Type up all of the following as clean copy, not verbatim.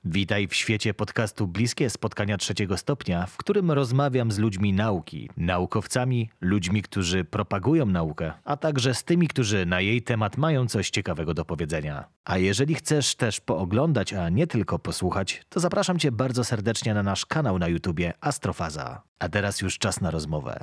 Witaj w świecie podcastu Bliskie Spotkania trzeciego stopnia, w którym rozmawiam z ludźmi nauki, naukowcami, ludźmi, którzy propagują naukę, a także z tymi, którzy na jej temat mają coś ciekawego do powiedzenia. A jeżeli chcesz też pooglądać, a nie tylko posłuchać, to zapraszam Cię bardzo serdecznie na nasz kanał na YouTubie Astrofaza. A teraz już czas na rozmowę.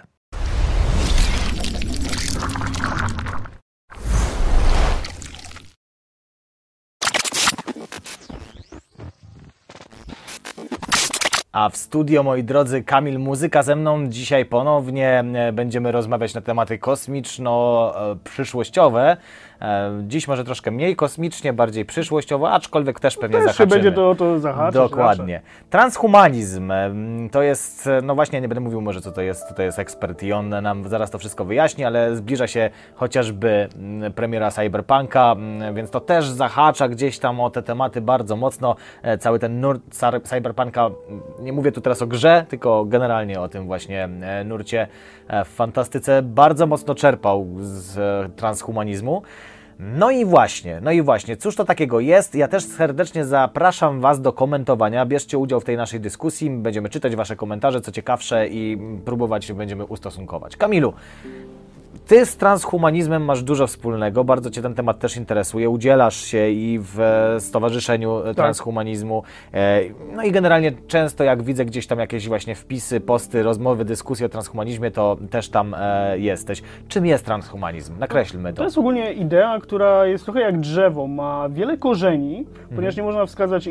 A w studio, moi drodzy, Kamil Muzyka ze mną. Dzisiaj ponownie będziemy rozmawiać na tematy kosmiczno-przyszłościowe. Dziś może troszkę mniej kosmicznie, bardziej przyszłościowo, aczkolwiek też pewnie zahaczymy. Będzie to zahaczyć. Dokładnie. Transhumanizm to jest, no właśnie, nie będę mówił może co to jest, tutaj jest ekspert i on nam zaraz to wszystko wyjaśni, ale zbliża się chociażby premiera Cyberpunka, więc to też zahacza gdzieś tam o te tematy bardzo mocno. Cały ten nurt Cyberpunka, nie mówię tu teraz o grze, tylko generalnie o tym właśnie nurcie w fantastyce, bardzo mocno czerpał z transhumanizmu. No i właśnie, cóż to takiego jest? Ja też serdecznie zapraszam Was do komentowania. Bierzcie udział w tej naszej dyskusji, będziemy czytać Wasze komentarze, co ciekawsze i próbować będziemy ustosunkować. Kamilu, Ty z transhumanizmem masz dużo wspólnego, bardzo Cię ten temat też interesuje, udzielasz się i w Stowarzyszeniu Transhumanizmu, no i generalnie często jak widzę gdzieś tam jakieś właśnie wpisy, posty, rozmowy, dyskusje o transhumanizmie, to też tam jesteś. Czym jest transhumanizm? Nakreślmy to. To jest ogólnie idea, która jest trochę jak drzewo, ma wiele korzeni, ponieważ nie można wskazać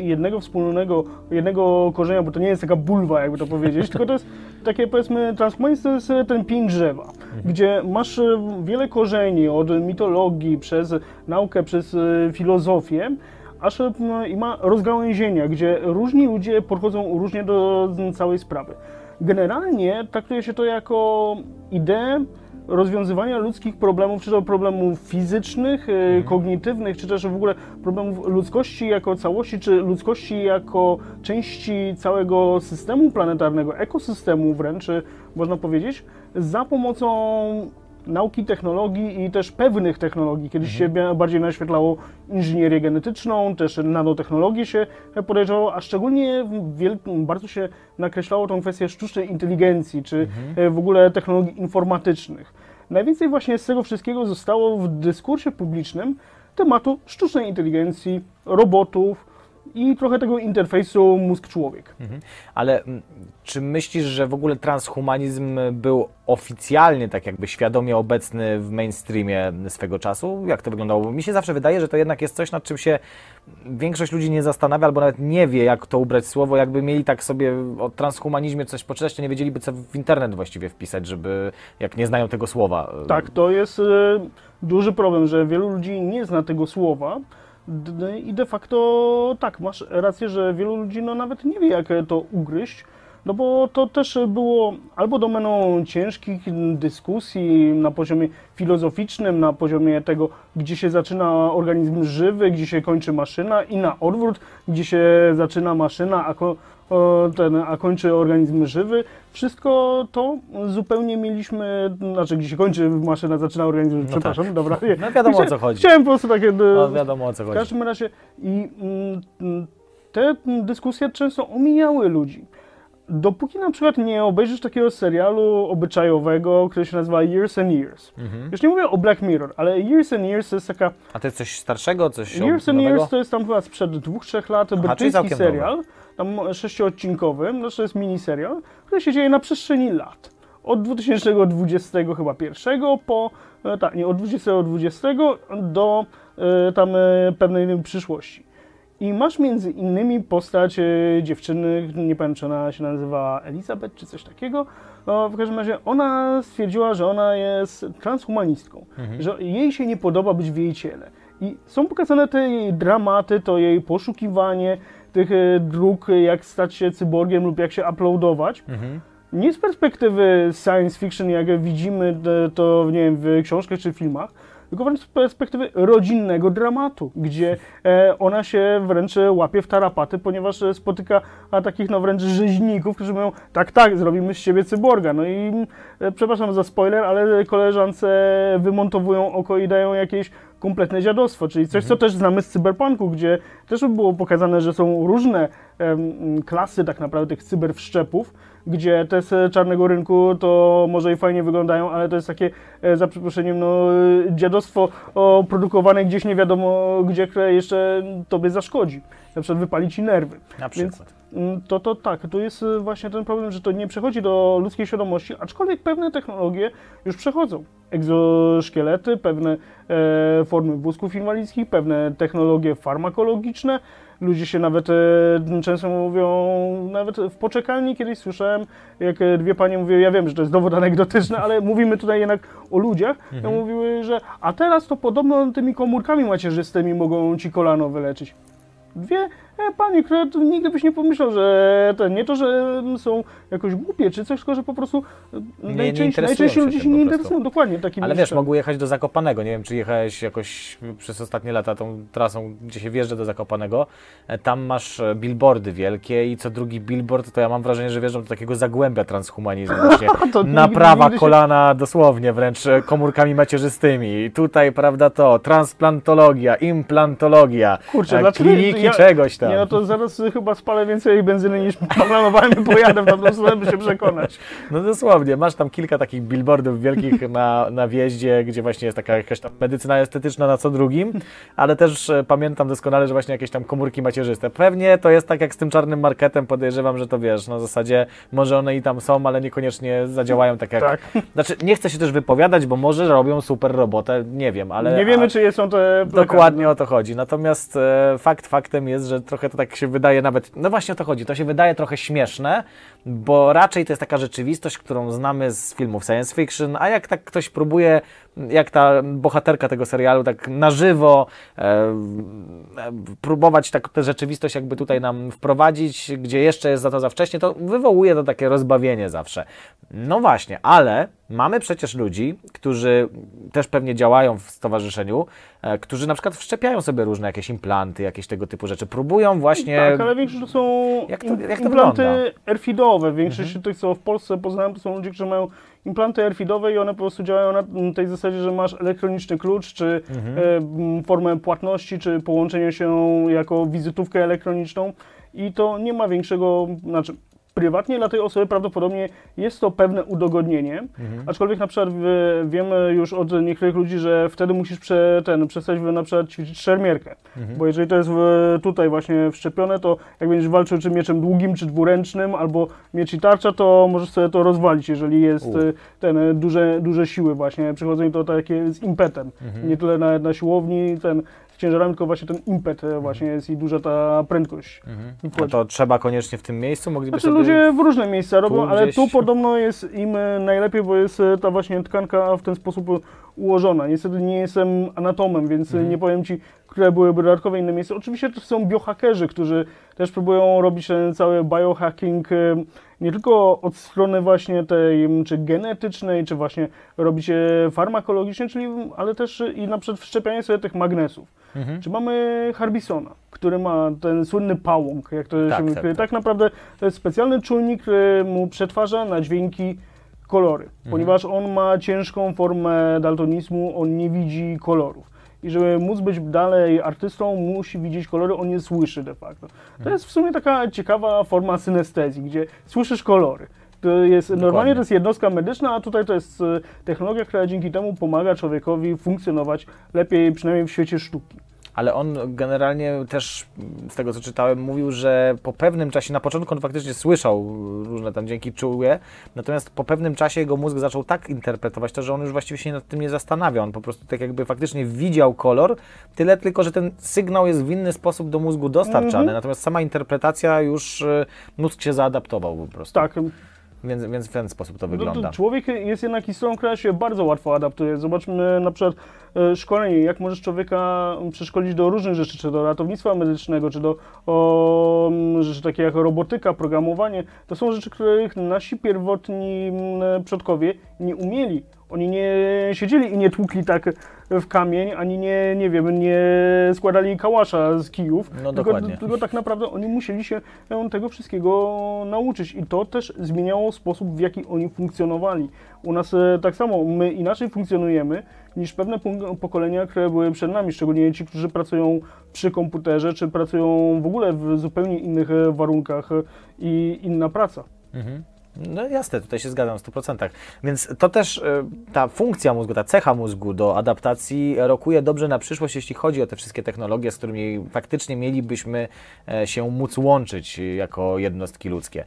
jednego korzenia, bo to nie jest taka bulwa, jakby to powiedzieć, tylko to jest takie, powiedzmy, transhumanizm to jest ten pień drzewa, gdzie masz wiele korzeni, od mitologii, przez naukę, przez filozofię, aż i ma rozgałęzienia, gdzie różni ludzie podchodzą różnie do całej sprawy. Generalnie traktuje się to jako ideę rozwiązywania ludzkich problemów, czy to problemów fizycznych, kognitywnych, czy też w ogóle problemów ludzkości jako całości, czy ludzkości jako części całego systemu planetarnego, ekosystemu wręcz, można powiedzieć, za pomocą nauki, technologii i też pewnych technologii. Kiedyś się bardziej naświetlało inżynierię genetyczną, też nanotechnologię się podejrzewało, a szczególnie bardzo się nakreślało tą kwestię sztucznej inteligencji, czy w ogóle technologii informatycznych. Najwięcej właśnie z tego wszystkiego zostało w dyskursie publicznym tematu sztucznej inteligencji, robotów i trochę tego interfejsu mózg-człowiek. Ale czy myślisz, że w ogóle transhumanizm był oficjalnie, tak jakby świadomie obecny w mainstreamie swego czasu? Jak to wyglądało? Bo mi się zawsze wydaje, że to jednak jest coś, nad czym się większość ludzi nie zastanawia, albo nawet nie wie, jak to ubrać słowo. Jakby mieli tak sobie o transhumanizmie coś poczytać, to nie wiedzieliby, co w internet właściwie wpisać, żeby, jak nie znają tego słowa. Tak, to jest duży problem, że wielu ludzi nie zna tego słowa. I de facto tak, masz rację, że wielu ludzi nawet nie wie, jak to ugryźć, no bo to też było albo domeną ciężkich dyskusji na poziomie filozoficznym, na poziomie tego, gdzie się zaczyna organizm żywy, gdzie się kończy maszyna i na odwrót, gdzie się zaczyna maszyna, a kończy organizm żywy. Wszystko to zupełnie mieliśmy, znaczy gdzie się kończy maszyna, zaczyna organizm żywy, przepraszam, tak. Dobra. No wiadomo o co chodzi. Chciałem po prostu takie... No wiadomo o co chodzi. W każdym razie i te dyskusje często omijały ludzi. Dopóki na przykład nie obejrzysz takiego serialu obyczajowego, który się nazywa Years and Years. Już nie mówię o Black Mirror, ale Years and Years to jest taka... A to jest coś starszego? Coś Years and Years to jest tam chyba sprzed 2-3 lat brytyjski serial, nowy. tam 6-odcinkowy, to jest miniserial, który się dzieje na przestrzeni lat. Od 2020 chyba pierwszego po... od 2020 do tam pewnej przyszłości. I masz między innymi postać dziewczyny, nie pamiętam, czy ona się nazywa Elizabeth, czy coś takiego. No, w każdym razie ona stwierdziła, że ona jest transhumanistką, że jej się nie podoba być w jej ciele. I są pokazane te jej dramaty, to jej poszukiwanie tych dróg, jak stać się cyborgiem lub jak się uploadować. Nie z perspektywy science fiction, jak widzimy to, nie wiem, w książkach czy filmach, tylko wręcz z perspektywy rodzinnego dramatu, gdzie ona się wręcz łapie w tarapaty, ponieważ spotyka takich wręcz rzeźników, którzy mówią, tak, zrobimy z siebie cyborga. No i przepraszam za spoiler, ale koleżance wymontowują oko i dają jakieś kompletne dziadostwo, czyli coś, co też znamy z cyberpunku, gdzie też było pokazane, że są różne klasy tak naprawdę tych cyberwszczepów, gdzie te z czarnego rynku to może i fajnie wyglądają, ale to jest takie, za przeproszeniem, no, dziadostwo produkowane gdzieś nie wiadomo gdzie, które jeszcze tobie zaszkodzi. Na przykład wypali ci nerwy. Na przykład. Więc to tak, tu jest właśnie ten problem, że to nie przechodzi do ludzkiej świadomości, aczkolwiek pewne technologie już przechodzą. Egzoszkielety, pewne formy wózków inwalidzkich, pewne technologie farmakologiczne. Ludzie się nawet często mówią, nawet w poczekalni kiedyś słyszałem, jak dwie panie mówiły, ja wiem, że to jest dowód anegdotyczny, ale mówimy tutaj jednak o ludziach, mówiły, że a teraz to podobno tymi komórkami macierzystymi mogą ci kolano wyleczyć. Dwie panie, które nigdy byś nie pomyślał, że nie to, że są jakoś głupie czy coś, tylko że po prostu najczęściej ludzie się nie interesują. Dokładnie takim. Ale wiesz, mogły jechać do Zakopanego. Nie wiem, czy jechałeś jakoś przez ostatnie lata tą trasą, gdzie się wjeżdża do Zakopanego. Tam masz billboardy wielkie i co drugi billboard, to ja mam wrażenie, że wjeżdżam do takiego zagłębia transhumanizmu. Właśnie naprawa kolana dosłownie, wręcz komórkami macierzystymi. Tutaj, prawda, to transplantologia, implantologia, kurczę, kliniki czegoś tam. Nie, no to zaraz chyba spalę więcej benzyny niż planowałem i pojadę w tamtą stronę, by się przekonać. No dosłownie, masz tam kilka takich billboardów wielkich na wjeździe, gdzie właśnie jest taka jakaś tam medycyna estetyczna na co drugim, ale też pamiętam doskonale, że właśnie jakieś tam komórki macierzyste. Pewnie to jest tak jak z tym czarnym marketem, podejrzewam, że to wiesz, na zasadzie może one i tam są, ale niekoniecznie zadziałają tak jak... Tak. Znaczy, nie chcę się też wypowiadać, bo może robią super robotę, nie wiem, ale... Nie wiemy, czy są te plakady. Dokładnie o to chodzi, natomiast faktem jest, że trochę to tak się wydaje nawet, no właśnie o to chodzi, to się wydaje trochę śmieszne, bo raczej to jest taka rzeczywistość, którą znamy z filmów science fiction, a jak tak ktoś próbuje, jak ta bohaterka tego serialu, tak na żywo próbować tak tę rzeczywistość jakby tutaj nam wprowadzić, gdzie jeszcze jest za wcześnie, to wywołuje to takie rozbawienie zawsze. No właśnie, ale mamy przecież ludzi, którzy też pewnie działają w stowarzyszeniu, którzy na przykład wszczepiają sobie różne jakieś implanty, jakieś tego typu rzeczy, próbują właśnie... Tak, ale większość to są jak to implanty wygląda? erfidowe. Większość tych, co w Polsce poznałem, to są ludzie, którzy mają implanty erfidowe i one po prostu działają na tej zasadzie, że masz elektroniczny klucz, czy formę płatności, czy połączenie się jako wizytówkę elektroniczną i to nie ma większego, znaczy prywatnie dla tej osoby prawdopodobnie jest to pewne udogodnienie, aczkolwiek na przykład wiemy już od niektórych ludzi, że wtedy musisz przestać na przykład ćwiczyć szermierkę, bo jeżeli to jest tutaj właśnie wszczepione, to jak będziesz walczył czy mieczem długim, czy dwuręcznym, albo miecz i tarcza, to możesz sobie to rozwalić, jeżeli jest duże siły właśnie, przychodzą to takie z impetem, nie tyle nawet na siłowni, z ciężarami, tylko właśnie ten impet właśnie jest i duża ta prędkość. A to trzeba koniecznie w tym miejscu? Mogliby Znaczy ludzie w różne miejsca robią, ale gdzieś... tu podobno jest im najlepiej, bo jest ta właśnie tkanka w ten sposób ułożona. Niestety nie jestem anatomem, więc nie powiem Ci, które byłyby dodatkowe inne miejsca. Oczywiście to są biohackerzy, którzy też próbują robić ten cały biohacking nie tylko od strony właśnie tej, czy genetycznej, czy właśnie robić farmakologicznie, ale też i na przykład wszczepianie sobie tych magnesów. Czy mamy Harbisona, który ma ten słynny pałąk, jak to się mówi. Tak naprawdę to jest specjalny czujnik, który mu przetwarza na dźwięki kolory, ponieważ on ma ciężką formę daltonizmu, on nie widzi kolorów. I żeby móc być dalej artystą, musi widzieć kolory, on je słyszy de facto. To jest w sumie taka ciekawa forma synestezji, gdzie słyszysz kolory. To jest, normalnie to jest jednostka medyczna, a tutaj to jest technologia, która dzięki temu pomaga człowiekowi funkcjonować lepiej, przynajmniej w świecie sztuki. Ale on generalnie też, z tego co czytałem, mówił, że po pewnym czasie, na początku on faktycznie słyszał różne tam dźwięki, czuje, natomiast po pewnym czasie jego mózg zaczął tak interpretować to, że on już właściwie się nad tym nie zastanawia. On po prostu tak jakby faktycznie widział kolor, tyle tylko, że ten sygnał jest w inny sposób do mózgu dostarczany, natomiast sama interpretacja już mózg się zaadaptował po prostu. Tak. Więc w ten sposób to wygląda. Człowiek jest jednak istotą, która się bardzo łatwo adaptuje. Zobaczmy na przykład szkolenie, jak możesz człowieka przeszkolić do różnych rzeczy, czy do ratownictwa medycznego, czy do rzeczy takie jak robotyka, programowanie. To są rzeczy, których nasi pierwotni przodkowie nie umieli. Oni nie siedzieli i nie tłukli tak w kamień, ani nie wiem, nie składali kałasza z kijów, No dokładnie. tylko tak naprawdę oni musieli się tego wszystkiego nauczyć i to też zmieniało sposób, w jaki oni funkcjonowali. U nas tak samo, my inaczej funkcjonujemy niż pewne pokolenia, które były przed nami, szczególnie ci, którzy pracują przy komputerze, czy pracują w ogóle w zupełnie innych warunkach i inna praca. Mhm. No jasne, tutaj się zgadzam w 100%. Więc to też ta funkcja mózgu, ta cecha mózgu do adaptacji rokuje dobrze na przyszłość, jeśli chodzi o te wszystkie technologie, z którymi faktycznie mielibyśmy się móc łączyć jako jednostki ludzkie.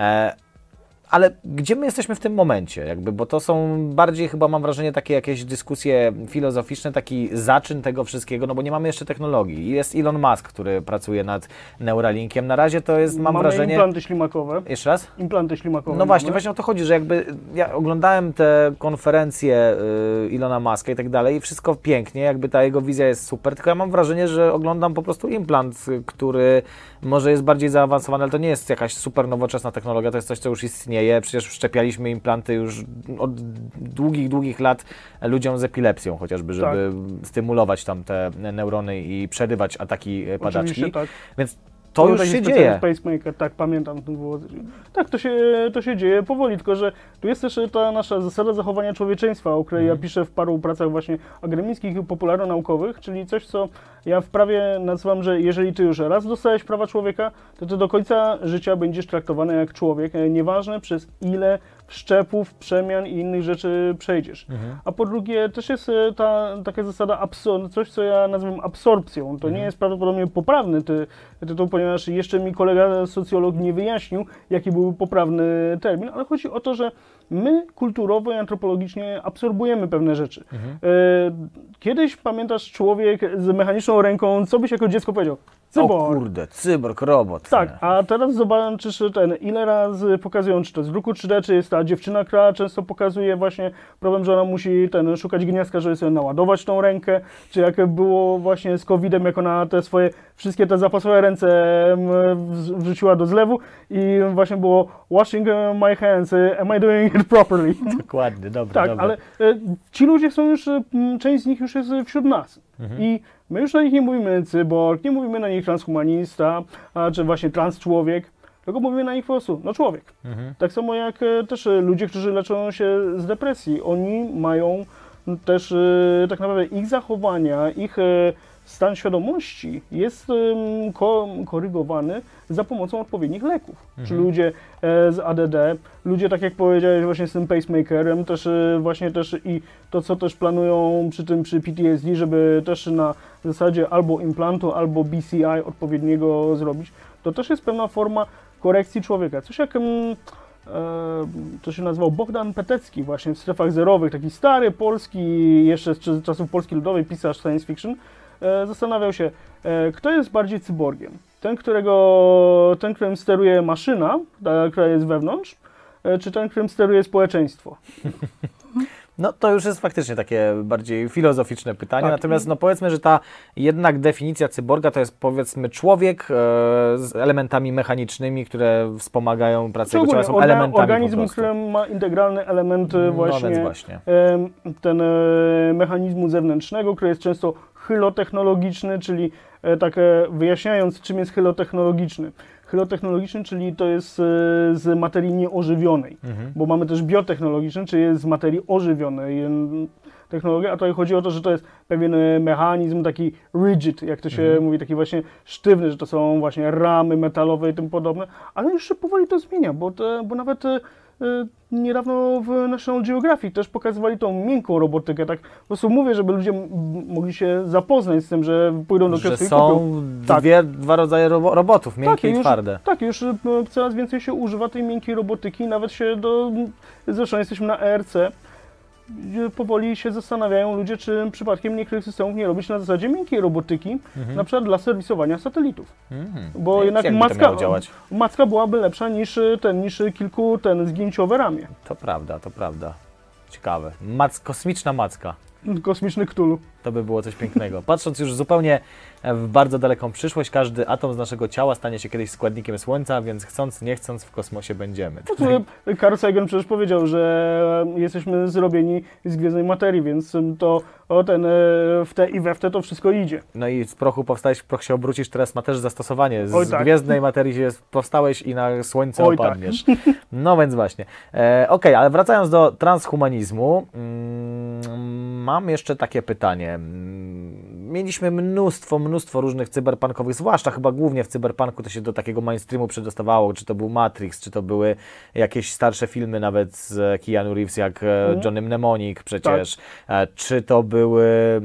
Ale gdzie my jesteśmy w tym momencie? Jakby, bo to są bardziej chyba, mam wrażenie, takie jakieś dyskusje filozoficzne, taki zaczyn tego wszystkiego, no bo nie mamy jeszcze technologii. Jest Elon Musk, który pracuje nad Neuralinkiem. Na razie to jest, mam wrażenie... implanty ślimakowe. Jeszcze raz? Implanty ślimakowe. No właśnie o to chodzi, że jakby ja oglądałem te konferencje Elona Muska i tak dalej i wszystko pięknie, jakby ta jego wizja jest super, tylko ja mam wrażenie, że oglądam po prostu implant, który może jest bardziej zaawansowany, ale to nie jest jakaś super nowoczesna technologia, to jest coś, co już istnieje. Przecież wszczepialiśmy implanty już od długich lat ludziom z epilepsją chociażby, żeby stymulować tam te neurony i przerywać ataki padaczki. Tak. Więc to już się dzieje. Pacemaker, tak, pamiętam. Tak, to się dzieje powoli, tylko że tu jest też ta nasza zasada zachowania człowieczeństwa, o której ja piszę w paru pracach właśnie akademickich i popularno-naukowych, czyli coś, co ja w prawie nazywam, że jeżeli ty już raz dostałeś prawa człowieka, to ty do końca życia będziesz traktowany jak człowiek, nieważne przez ile wszczepów, przemian i innych rzeczy przejdziesz. A po drugie też jest taka zasada, coś co ja nazywam absorpcją. To nie jest prawdopodobnie poprawny tytuł, ponieważ jeszcze mi kolega socjolog nie wyjaśnił, jaki był poprawny termin, ale chodzi o to, że my kulturowo i antropologicznie absorbujemy pewne rzeczy. Kiedyś, pamiętasz, człowiek z mechaniczną ręką, co byś jako dziecko powiedział? Cyborg. O kurde, cyborg, robot. Tak, a teraz zobaczysz ile razy pokazują, czy to jest w druku 3D, czy jest ta dziewczyna, która często pokazuje właśnie problem, że ona musi szukać gniazdka, żeby sobie naładować tą rękę, czy jak było właśnie z COVID-em, jak ona te swoje, wszystkie te zapasowe ręce wrzuciła do zlewu i właśnie było washing my hands, am I doing it properly? Dokładnie, dobra. Tak, ale ci ludzie są już, część z nich już jest wśród nas i my już na nich nie mówimy cyborg, nie mówimy na nich transhumanista, czy właśnie transczłowiek, tylko mówimy na nich po prostu, no człowiek. Tak samo jak też ludzie, którzy leczą się z depresji, oni mają też tak naprawdę ich zachowania, ich stan świadomości jest korygowany za pomocą odpowiednich leków. Czy ludzie z ADD, ludzie tak jak powiedziałeś właśnie z tym pacemakerem, też właśnie też i to co też planują przy PTSD, żeby też na zasadzie albo implantu, albo BCI odpowiedniego zrobić, to też jest pewna forma korekcji człowieka. Coś jak to się nazywał Bogdan Petecki właśnie w Strefach Zerowych, taki stary polski, jeszcze z czasów Polski Ludowej pisarz science fiction, zastanawiał się, kto jest bardziej cyborgiem. Ten, którym steruje maszyna, ta, która jest wewnątrz, czy ten, którym steruje społeczeństwo? No to już jest faktycznie takie bardziej filozoficzne pytanie, Tak. natomiast no powiedzmy, że ta jednak definicja cyborga to jest powiedzmy człowiek z elementami mechanicznymi, które wspomagają pracę jego ciała, są elementami organizm, po prostu. który ma integralny element No więc właśnie. ten mechanizmu zewnętrznego, który jest często chylotechnologiczny, czyli tak wyjaśniając, czym jest chylotechnologiczny. Chylotechnologiczny, czyli to jest z materii nieożywionej, bo mamy też biotechnologiczny, czyli jest z materii ożywionej technologia, a tutaj chodzi o to, że to jest pewien mechanizm taki rigid, jak to się mówi, taki właśnie sztywny, że to są właśnie ramy metalowe i tym podobne, ale już się powoli to zmienia, bo nawet niedawno w National Geographic też pokazywali tą miękką robotykę, tak po prostu mówię, żeby ludzie mogli się zapoznać z tym, że pójdą do Że kiosku i są kupią. Tak. dwa rodzaje robotów, miękkie i twarde. Tak, już coraz więcej się używa tej miękkiej robotyki, nawet zresztą jesteśmy na ERC, gdzie powoli się zastanawiają ludzie, czy przypadkiem niektórych systemów nie robić na zasadzie miękkiej robotyki, na przykład dla serwisowania satelitów. Bo jednak Jak to miało działać? macka byłaby lepsza niż kilku zgięciowe ramię. To prawda. Ciekawe. Kosmiczna macka. Kosmiczny Cthulhu. To by było coś pięknego. Patrząc już zupełnie w bardzo daleką przyszłość, każdy atom z naszego ciała stanie się kiedyś składnikiem Słońca, więc chcąc, nie chcąc w kosmosie będziemy. Carl Sagan przecież powiedział, że jesteśmy zrobieni z gwiezdnej materii, więc to w te i we w te to wszystko idzie. No i z prochu powstałeś, w proch się obrócisz, teraz ma też zastosowanie. Z tak. gwiezdnej materii powstałeś i na Słońce Oj, opadniesz. Tak. No więc właśnie. Okej, ale wracając do transhumanizmu, mam jeszcze takie pytanie. Mieliśmy mnóstwo różnych cyberpunkowych, zwłaszcza chyba głównie w cyberpunku to się do takiego mainstreamu przedostawało, czy to był Matrix, czy to były jakieś starsze filmy nawet z Keanu Reeves, jak Johnny Mnemonic przecież, czy to były,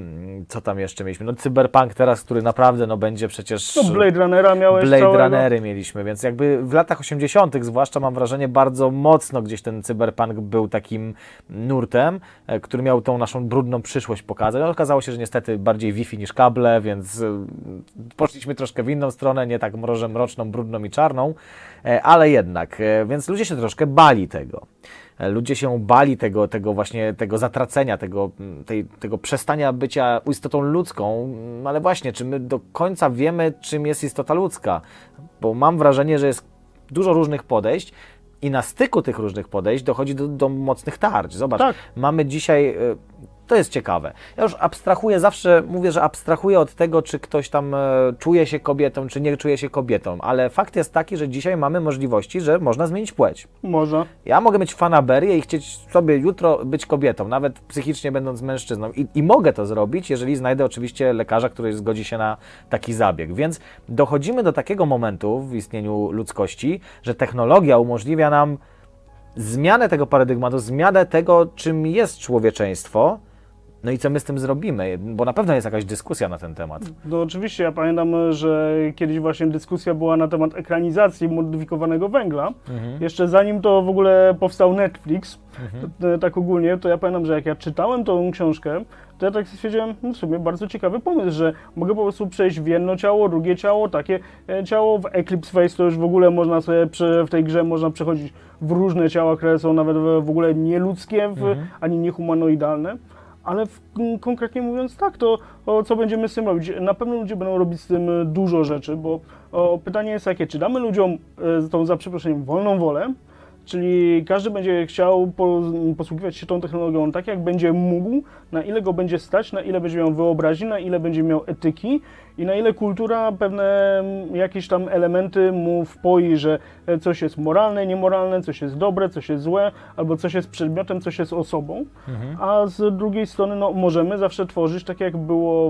co tam jeszcze mieliśmy, no cyberpunk teraz, który naprawdę no będzie przecież... No Blade Runnera miałeś Blade całego. Runnery mieliśmy, więc jakby w latach 80. zwłaszcza mam wrażenie bardzo mocno gdzieś ten cyberpunk był takim nurtem, który miał tą naszą brudną przyszłość pokazać. No, okazało się, że niestety bardziej Wi-Fi niż kable, więc poszliśmy troszkę w inną stronę, nie tak mroczną, brudną i czarną, ale jednak, więc ludzie się troszkę bali tego. Ludzie się bali tego zatracenia, tego przestania bycia istotą ludzką, ale właśnie, czy my do końca wiemy, czym jest istota ludzka? Bo mam wrażenie, że jest dużo różnych podejść i na styku tych różnych podejść dochodzi do mocnych tarć. Zobacz, mamy dzisiaj... To jest ciekawe. Ja już abstrahuję, zawsze mówię, że abstrahuję od tego, czy ktoś tam czuje się kobietą, czy nie czuje się kobietą, ale fakt jest taki, że dzisiaj mamy możliwości, że można zmienić płeć. Można. Ja mogę mieć fanaberię i chcieć sobie jutro być kobietą, nawet psychicznie będąc mężczyzną i mogę to zrobić, jeżeli znajdę oczywiście lekarza, który zgodzi się na taki zabieg. Więc dochodzimy do takiego momentu w istnieniu ludzkości, że technologia umożliwia nam zmianę tego paradygmatu, zmianę tego, czym jest człowieczeństwo. No i co my z tym zrobimy? Bo na pewno jest jakaś dyskusja na ten temat. No oczywiście, ja pamiętam, że kiedyś właśnie dyskusja była na temat ekranizacji modyfikowanego węgla. Jeszcze zanim to w ogóle powstał Netflix, tak ogólnie, to ja pamiętam, że jak ja czytałem tą książkę, to ja tak stwierdziłem, no w sumie bardzo ciekawy pomysł, że mogę po prostu przejść w jedno ciało, drugie ciało, takie ciało. W Eclipse Phase to już w ogóle można sobie w tej grze można przechodzić w różne ciała, które są nawet w ogóle nieludzkie, ani niehumanoidalne. Ale konkretnie mówiąc tak, to co będziemy z tym robić? Na pewno ludzie będą robić z tym dużo rzeczy, bo pytanie jest takie, czy damy ludziom tą, za przeproszeniem, wolną wolę, czyli każdy będzie chciał posługiwać się tą technologią tak, jak będzie mógł, na ile go będzie stać, na ile będzie miał wyobraźni, na ile będzie miał etyki i na ile kultura pewne jakieś tam elementy mu wpoi, że coś jest moralne, niemoralne, coś jest dobre, coś jest złe, albo coś jest przedmiotem, coś jest osobą, a z drugiej strony no, możemy zawsze tworzyć tak, jak było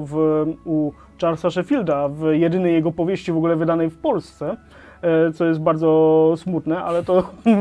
u Charlesa Sheffielda, w jedynej jego powieści w ogóle wydanej w Polsce, co jest bardzo smutne, ale to,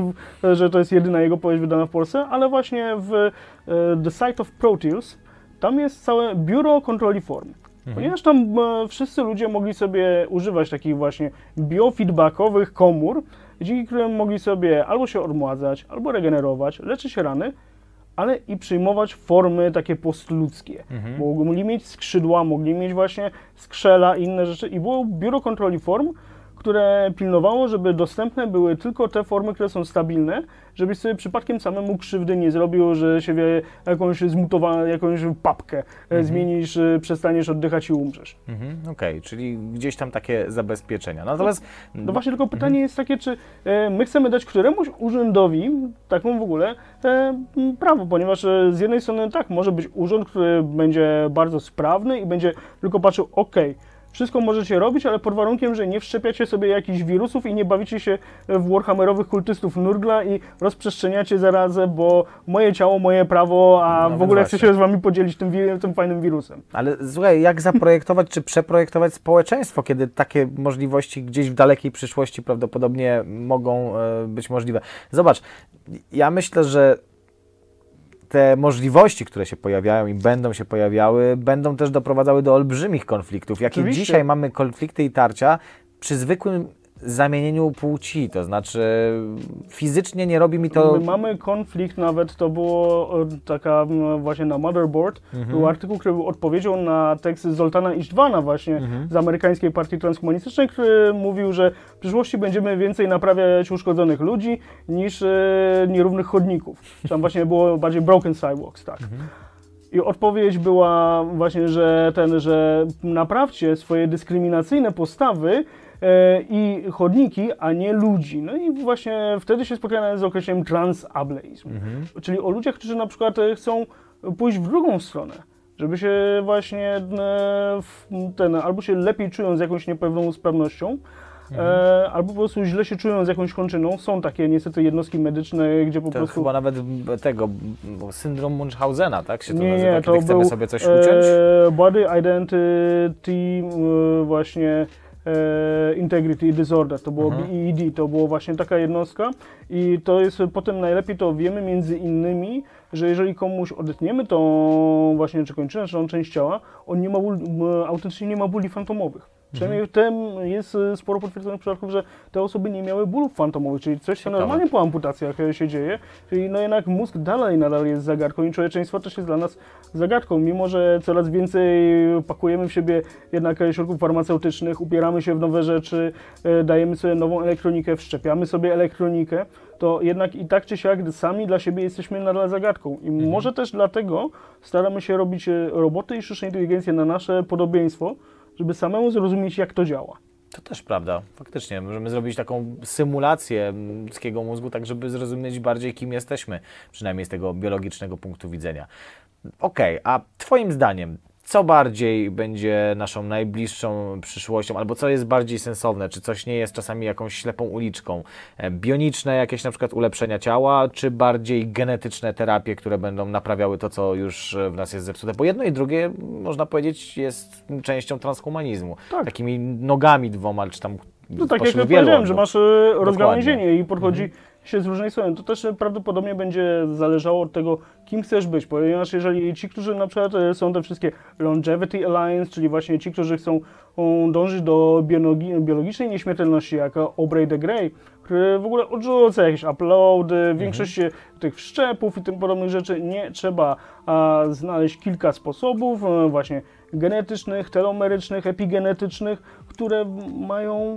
że to jest jedyna jego powieść wydana w Polsce, ale właśnie w The Site of Proteus tam jest całe biuro kontroli form. Ponieważ tam wszyscy ludzie mogli sobie używać takich właśnie biofeedbackowych komór, dzięki którym mogli sobie albo się odmładzać, albo regenerować, leczyć rany, ale i przyjmować formy takie postludzkie. Mogli mieć skrzydła, mogli mieć właśnie skrzela i inne rzeczy i było biuro kontroli form, które pilnowało, żeby dostępne były tylko te formy, które są stabilne, żebyś sobie przypadkiem samemu krzywdy nie zrobił, że się jakąś zmutowaną, jakąś papkę zmienisz, przestaniesz oddychać i umrzesz. Okej, czyli gdzieś tam takie zabezpieczenia. Natomiast... No właśnie, tylko pytanie jest takie, czy my chcemy dać któremuś urzędowi taką w ogóle prawo, ponieważ z jednej strony tak, może być urząd, który będzie bardzo sprawny i będzie tylko patrzył, wszystko możecie robić, ale pod warunkiem, że nie wszczepiacie sobie jakichś wirusów i nie bawicie się w warhammerowych kultystów Nurgla i rozprzestrzeniacie zarazę, bo moje ciało, moje prawo, a w ogóle chcę się z wami podzielić tym fajnym wirusem. Ale słuchaj, jak zaprojektować czy przeprojektować społeczeństwo, kiedy takie możliwości gdzieś w dalekiej przyszłości prawdopodobnie mogą być możliwe? Zobacz, ja myślę, że te możliwości, które się pojawiają i będą się pojawiały, będą też doprowadzały do olbrzymich konfliktów. Jakie Oczywiście. dzisiaj mamy konflikty i tarcia przy zwykłym zamienieniu płci, to znaczy fizycznie nie robi mi to... My mamy konflikt, nawet to było taka właśnie na Motherboard, był artykuł, który był odpowiedzią na tekst Zoltana Ištvána właśnie z amerykańskiej partii transhumanistycznej, który mówił, że w przyszłości będziemy więcej naprawiać uszkodzonych ludzi niż nierównych chodników. Tam właśnie było bardziej broken sidewalks, tak. I odpowiedź była właśnie, że naprawcie swoje dyskryminacyjne postawy i chodniki, a nie ludzi. No i właśnie wtedy się spotykamy z określeniem transableizm. Czyli o ludziach, którzy na przykład chcą pójść w drugą stronę. Żeby się właśnie albo się lepiej czują z jakąś niepewną sprawnością, albo po prostu źle się czują z jakąś kończyną. Są takie niestety jednostki medyczne, gdzie po To prostu... chyba nawet tego, syndrom Munchhausena, tak się to Nie, nazywa, to kiedy chcemy był, sobie coś uciąć? Body Identity właśnie Integrity Disorder, to było BED, to było właśnie taka jednostka i to jest potem najlepiej to wiemy między innymi, że jeżeli komuś odetniemy tą właśnie czy kończynę, czy tą część ciała, on nie ma autentycznie nie ma bóli fantomowych. Przynajmniej w tym jest sporo potwierdzonych przypadków, że te osoby nie miały bólów fantomowych, czyli coś, co normalnie po amputacjach się dzieje. Czyli no jednak mózg nadal jest zagadką i człowieczeństwo też jest dla nas zagadką, mimo że coraz więcej pakujemy w siebie jednak środków farmaceutycznych, upieramy się w nowe rzeczy, dajemy sobie nową elektronikę, wszczepiamy sobie elektronikę, to jednak i tak czy siak sami dla siebie jesteśmy nadal zagadką. I może też dlatego staramy się robić roboty i sztuczną inteligencję na nasze podobieństwo, żeby samemu zrozumieć, jak to działa. To też prawda, faktycznie. Możemy zrobić taką symulację ludzkiego mózgu, tak żeby zrozumieć bardziej, kim jesteśmy, przynajmniej z tego biologicznego punktu widzenia. Okej, a Twoim zdaniem, co bardziej będzie naszą najbliższą przyszłością, albo co jest bardziej sensowne? Czy coś nie jest czasami jakąś ślepą uliczką? Bioniczne jakieś na przykład ulepszenia ciała, czy bardziej genetyczne terapie, które będą naprawiały to, co już w nas jest zepsute? Bo jedno i drugie, można powiedzieć, jest częścią transhumanizmu. Tak. Takimi nogami dwoma, czy tam No tak jak poszły ja wielu powiedziałem, że odnóg. masz rozgałęzienie i podchodzi się z różnej strony. To też prawdopodobnie będzie zależało od tego, kim chcesz być, ponieważ jeżeli ci, którzy na przykład są te wszystkie Longevity Alliance, czyli właśnie ci, którzy chcą dążyć do biologicznej nieśmiertelności, jak Aubrey de Grey, który w ogóle odrzuca jakieś uploady, większość tych wszczepów i tym podobnych rzeczy, nie trzeba znaleźć kilka sposobów właśnie genetycznych, telomerycznych, epigenetycznych, które mają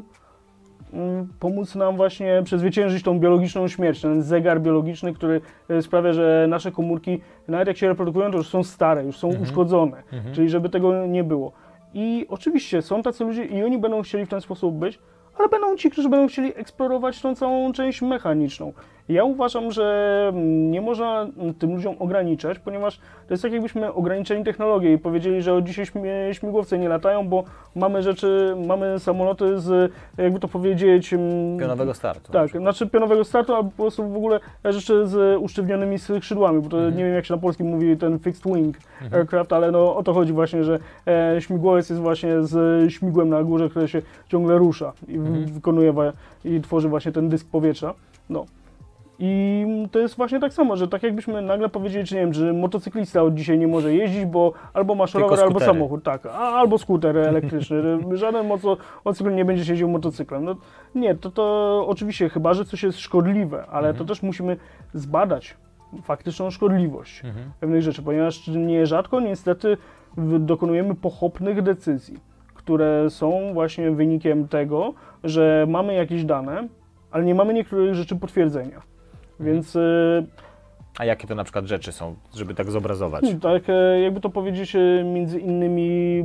pomóc nam właśnie przezwyciężyć tą biologiczną śmierć, ten zegar biologiczny, który sprawia, że nasze komórki, nawet jak się reprodukują, to już są stare, już są uszkodzone, czyli żeby tego nie było. I oczywiście są tacy ludzie i oni będą chcieli w ten sposób być, ale będą ci, którzy będą chcieli eksplorować tą całą część mechaniczną. Ja uważam, że nie można tym ludziom ograniczać, ponieważ to jest tak, jakbyśmy ograniczyli technologię i powiedzieli, że od dzisiaj śmigłowce nie latają, bo mamy mamy samoloty z, jakby to powiedzieć... Pionowego startu. Tak, znaczy pionowego startu, albo po prostu w ogóle rzeczy z usztywnionymi skrzydłami, bo to nie wiem, jak się na polskim mówi ten fixed wing aircraft, ale no o to chodzi właśnie, że śmigłowiec jest właśnie z śmigłem na górze, które się ciągle rusza i wykonuje i tworzy właśnie ten dysk powietrza. No. I to jest właśnie tak samo, że tak jakbyśmy nagle powiedzieli, czy nie wiem, że motocyklista od dzisiaj nie może jeździć, bo albo masz rower, albo samochód, tak, albo skuter elektryczny. Żaden motocykl nie będzie jeździł motocyklem. No, nie, to oczywiście, chyba że coś jest szkodliwe, ale to też musimy zbadać faktyczną szkodliwość pewnych rzeczy, ponieważ nierzadko niestety dokonujemy pochopnych decyzji, które są właśnie wynikiem tego, że mamy jakieś dane, ale nie mamy niektórych rzeczy potwierdzenia. Więc... A jakie to na przykład rzeczy są, żeby tak zobrazować? Tak, jakby to powiedzieć, między innymi...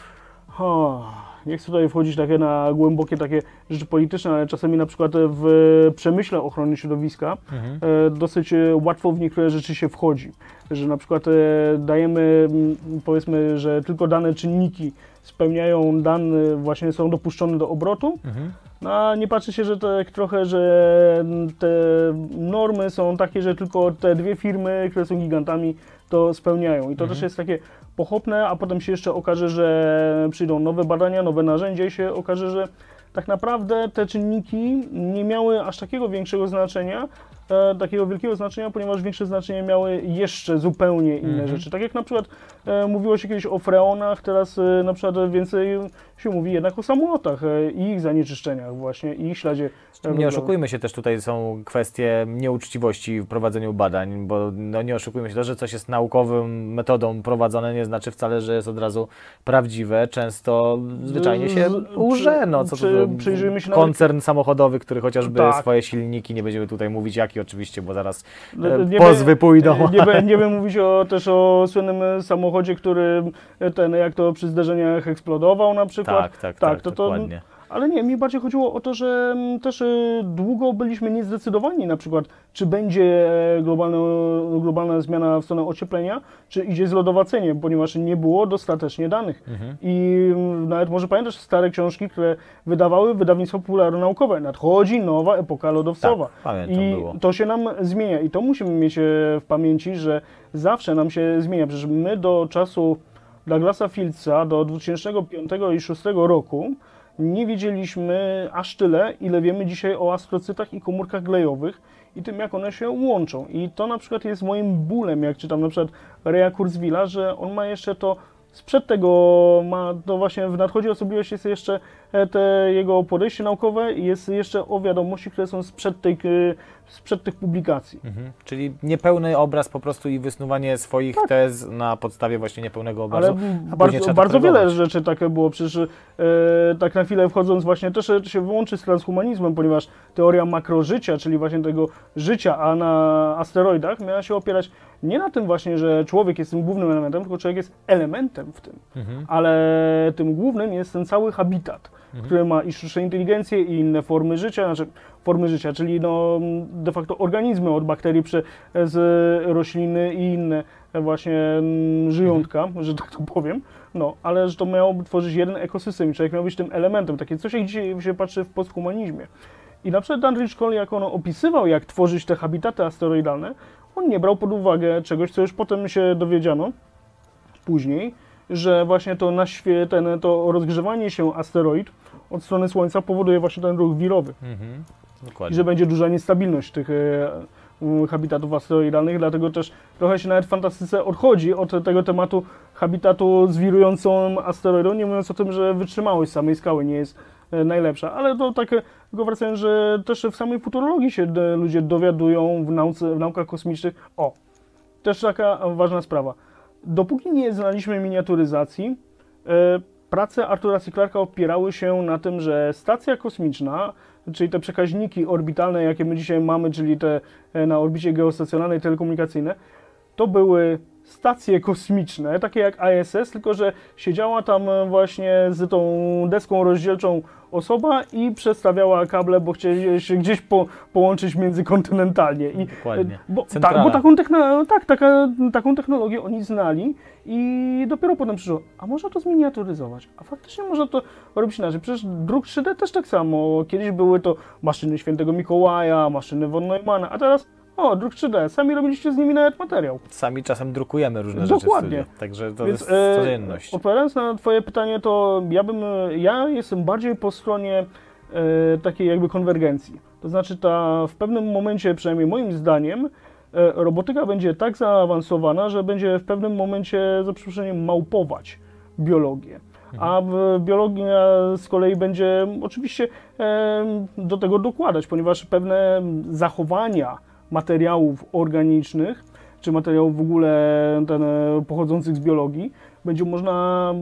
Nie chcę tutaj wchodzić takie na głębokie takie rzeczy polityczne, ale czasami na przykład w przemyśle ochrony środowiska dosyć łatwo w niektóre rzeczy się wchodzi. Że na przykład dajemy, powiedzmy, że tylko dane czynniki spełniają dane, właśnie są dopuszczone do obrotu, a nie patrzy się, że tak trochę, że te normy są takie, że tylko te dwie firmy, które są gigantami, to spełniają. I to też jest takie pochopne, a potem się jeszcze okaże, że przyjdą nowe badania, nowe narzędzia i się okaże, że tak naprawdę te czynniki nie miały aż takiego większego znaczenia, takiego wielkiego znaczenia, ponieważ większe znaczenie miały jeszcze zupełnie inne rzeczy. Tak jak na przykład mówiło się kiedyś o freonach, teraz na przykład więcej się mówi jednak o samolotach i ich zanieczyszczeniach właśnie, i ich śladzie. Nie oszukujmy się, też tutaj są kwestie nieuczciwości w prowadzeniu badań, bo no nie oszukujmy się, to, że coś jest naukową metodą prowadzone, nie znaczy wcale, że jest od razu prawdziwe. Często zwyczajnie się łże, no co to przyjrzyjmy się koncern samochodowy, który chociażby tak. swoje silniki, nie będziemy tutaj mówić uwagi oczywiście, bo zaraz Nie pozwy pójdą. Nie będę mówić też o słynnym samochodzie, który jak to przy zderzeniach eksplodował na przykład. Tak, dokładnie. Ale nie, mi bardziej chodziło o to, że też długo byliśmy niezdecydowani na przykład, czy będzie globalna zmiana w stronę ocieplenia, czy idzie zlodowacenie, ponieważ nie było dostatecznie danych. I nawet może pamiętasz stare książki, które wydawały wydawnictwo popularno-naukowe. Nadchodzi nowa epoka lodowcowa. Tak, pamiętam, I było. to się nam zmienia. I to musimy mieć w pamięci, że zawsze nam się zmienia. Przecież my do czasu Douglasa Fieldsa, do 2005 i 2006 roku, nie wiedzieliśmy aż tyle, ile wiemy dzisiaj o astrocytach i komórkach glejowych i tym, jak one się łączą. I to na przykład jest moim bólem, jak czytam na przykład Raya Kurzweila, że on ma jeszcze to, sprzed tego ma to właśnie w nadchodzie osobliwości jest jeszcze te jego podejście naukowe i jest jeszcze o wiadomości, które są sprzed tych publikacji. Czyli niepełny obraz po prostu i wysnuwanie swoich tez na podstawie właśnie niepełnego obrazu. Ale bardzo wiele rzeczy takie było. Przecież tak na chwilę wchodząc właśnie też się wyłączy z transhumanizmem, ponieważ teoria makrożycia, czyli właśnie tego życia na asteroidach miała się opierać nie na tym właśnie, że człowiek jest tym głównym elementem, tylko człowiek jest elementem w tym. Ale tym głównym jest ten cały habitat, który ma i sztuczną inteligencję i inne formy życia, czyli de facto organizmy od bakterii z rośliny i inne właśnie żyjątka, że tak to powiem, ale że to miałoby tworzyć jeden ekosystem i człowiek miał być tym elementem, takie coś jak dzisiaj się patrzy w posthumanizmie. I na przykład Dandridge Cole, jak on opisywał, jak tworzyć te habitaty asteroidalne, on nie brał pod uwagę czegoś, co już potem się dowiedziano później, że właśnie to rozgrzewanie się asteroid od strony Słońca powoduje właśnie ten ruch wirowy. Dokładnie. I że będzie duża niestabilność tych habitatów asteroidalnych, dlatego też trochę się nawet w fantastyce odchodzi od tego tematu habitatu z wirującą asteroidą, nie mówiąc o tym, że wytrzymałość samej skały nie jest najlepsza, ale to tak tylko wracając, że też w samej futurologii się ludzie dowiadują w naukach kosmicznych. Też taka ważna sprawa. Dopóki nie znaliśmy miniaturyzacji, prace Artura C. Clarke'a opierały się na tym, że stacja kosmiczna, czyli te przekaźniki orbitalne, jakie my dzisiaj mamy, czyli te na orbicie geostacjonarnej telekomunikacyjne, to były stacje kosmiczne, takie jak ISS, tylko że siedziała tam właśnie z tą deską rozdzielczą osoba i przestawiała kable, bo chcieli się gdzieś połączyć międzykontynentalnie. Dokładnie. Bo taką technologię oni znali i dopiero potem przyszło, a można to zminiaturyzować, a faktycznie można to robić inaczej. Przecież druk 3D też tak samo. Kiedyś były to maszyny Świętego Mikołaja, maszyny von Neumana, a teraz druk 3D. Sami robiliście z nimi nawet materiał. Sami czasem drukujemy różne rzeczy w studiu, także to jest codzienność. Odpowiadając na Twoje pytanie, to ja jestem bardziej po stronie takiej jakby konwergencji. To znaczy w pewnym momencie, przynajmniej moim zdaniem, robotyka będzie tak zaawansowana, że będzie w pewnym momencie, za przeproszeniem, małpować biologię. A biologia z kolei będzie oczywiście do tego dokładać, ponieważ pewne zachowania materiałów organicznych, czy materiałów w ogóle pochodzących z biologii, będzie można,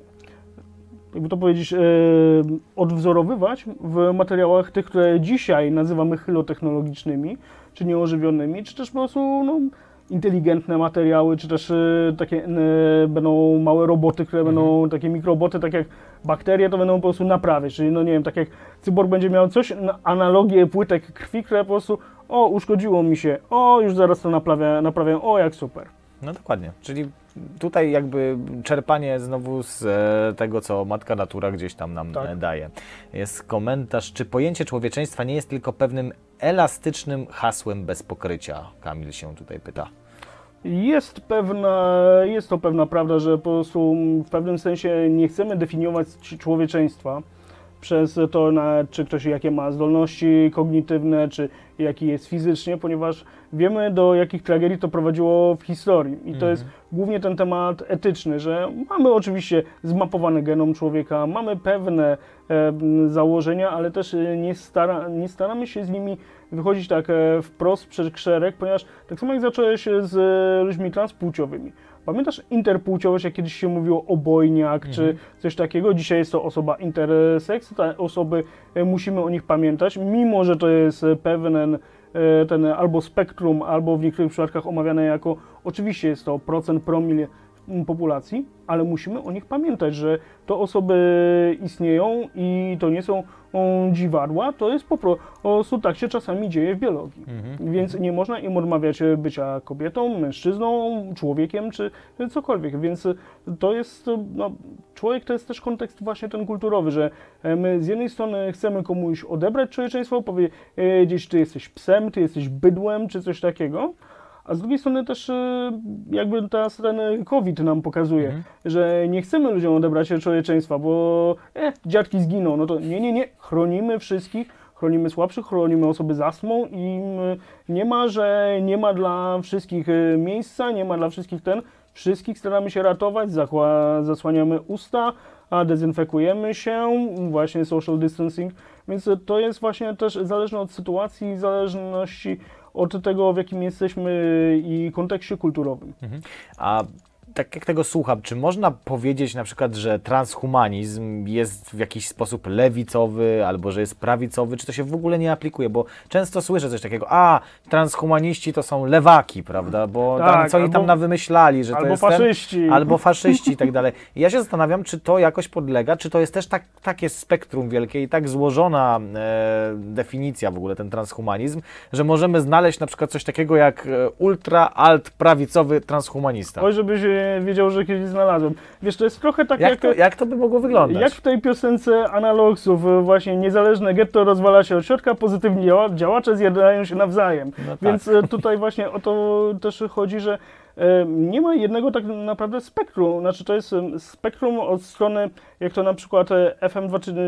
jakby to powiedzieć, odwzorowywać w materiałach tych, które dzisiaj nazywamy chylotechnologicznymi, czy nieożywionymi, czy też po prostu inteligentne materiały, czy też takie będą małe roboty, które będą takie mikroboty, tak jak bakterie, to będą po prostu naprawiać. Czyli nie wiem, tak jak cyborg będzie miał coś, analogię płytek krwi, które po prostu uszkodziło mi się, już zaraz to naprawiam, jak super. No dokładnie, czyli tutaj jakby czerpanie znowu z tego, co matka natura gdzieś tam nam daje. Jest komentarz, czy pojęcie człowieczeństwa nie jest tylko pewnym elastycznym hasłem bez pokrycia? Kamil się tutaj pyta. Jest to pewna prawda, że po prostu w pewnym sensie nie chcemy definiować człowieczeństwa przez to, czy ktoś jakie ma zdolności kognitywne, czy jaki jest fizycznie, ponieważ wiemy, do jakich tragedii to prowadziło w historii. I to jest głównie ten temat etyczny, że mamy oczywiście zmapowany genom człowieka, mamy pewne założenia, ale też nie staramy się z nimi wychodzić tak wprost przed szereg, ponieważ tak samo jak zacząłeś z ludźmi transpłciowymi. Pamiętasz interpłciowość, jak kiedyś się mówiło obojniak, czy coś takiego? Dzisiaj jest to osoba interseks, te osoby, musimy o nich pamiętać, mimo że to jest pewien ten albo spektrum, albo w niektórych przypadkach omawiane jako, oczywiście jest to procent, promil populacji, ale musimy o nich pamiętać, że to osoby istnieją i to nie są dziwadła, to jest po prostu tak się czasami dzieje w biologii. Więc nie można im odmawiać bycia kobietą, mężczyzną, człowiekiem czy cokolwiek. Więc to jest, no, człowiek to jest też kontekst właśnie ten kulturowy, że my z jednej strony chcemy komuś odebrać człowieczeństwo, powiedzieć, ty jesteś psem, ty jesteś bydłem, czy coś takiego. A z drugiej strony też jakby teraz ten COVID nam pokazuje, że nie chcemy ludziom odebrać człowieczeństwa, bo dziadki zginą, no to nie, chronimy wszystkich, chronimy słabszych, chronimy osoby z astmą i nie ma, że nie ma dla wszystkich miejsca, nie ma dla wszystkich wszystkich staramy się ratować, zasłaniamy usta, a dezynfekujemy się, właśnie social distancing, więc to jest właśnie też zależne od sytuacji, w zależności od tego, w jakim jesteśmy i kontekście kulturowym. A tak jak tego słucham, czy można powiedzieć na przykład, że transhumanizm jest w jakiś sposób lewicowy, albo że jest prawicowy, czy to się w ogóle nie aplikuje? Bo często słyszę coś takiego, transhumaniści to są lewaki, prawda? Bo tak, co oni tam nawymyślali, że to jest faszyści. Albo faszyści i tak dalej. I ja się zastanawiam, czy to jakoś podlega, czy to jest też takie spektrum wielkie i tak złożona definicja w ogóle, ten transhumanizm, że możemy znaleźć na przykład coś takiego jak ultra-alt-prawicowy transhumanista. Oj, żebyś wiedział, że kiedyś znalazłem. Wiesz, to jest trochę tak jak to by mogło wyglądać? Jak w tej piosence Analogsów, właśnie niezależne getto rozwala się od środka, pozytywni działacze zjadają się nawzajem. No więc tak. Tutaj właśnie o to też chodzi, że nie ma jednego tak naprawdę spektrum, znaczy to jest spektrum od strony, jak to na przykład FM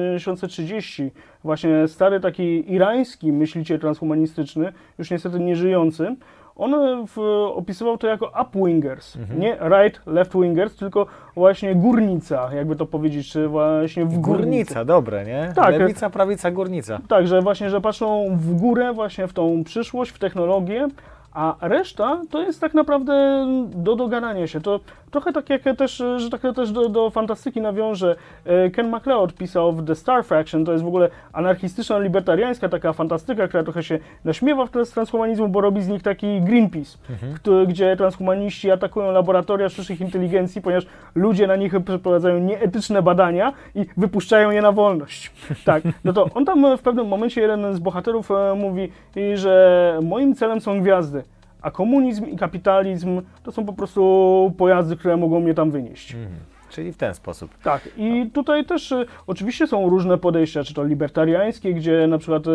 2030, właśnie stary taki irański myśliciel transhumanistyczny, już niestety nieżyjący, on opisywał to jako upwingers, nie right, left wingers, tylko właśnie górnica, jakby to powiedzieć, czy właśnie w górnica, dobre, nie? Tak. Lewica, prawica, górnica. Tak, że właśnie, że patrzą w górę, właśnie w tą przyszłość, w technologię, a reszta to jest tak naprawdę do dogadania się. To trochę tak jak też, że tak też do fantastyki nawiążę. Ken MacLeod pisał w The Star Faction, to jest w ogóle anarchistyczna, libertariańska taka fantastyka, która trochę się naśmiewa z transhumanizmu, bo robi z nich taki Greenpeace, gdzie transhumaniści atakują laboratoria sztucznych inteligencji, ponieważ ludzie na nich przeprowadzają nieetyczne badania i wypuszczają je na wolność. Tak, no to on tam w pewnym momencie, jeden z bohaterów mówi, że moim celem są gwiazdy. A komunizm i kapitalizm to są po prostu pojazdy, które mogą mnie tam wynieść. Czyli w ten sposób. Tak, i tutaj też oczywiście są różne podejścia, czy to libertariańskie, gdzie na przykład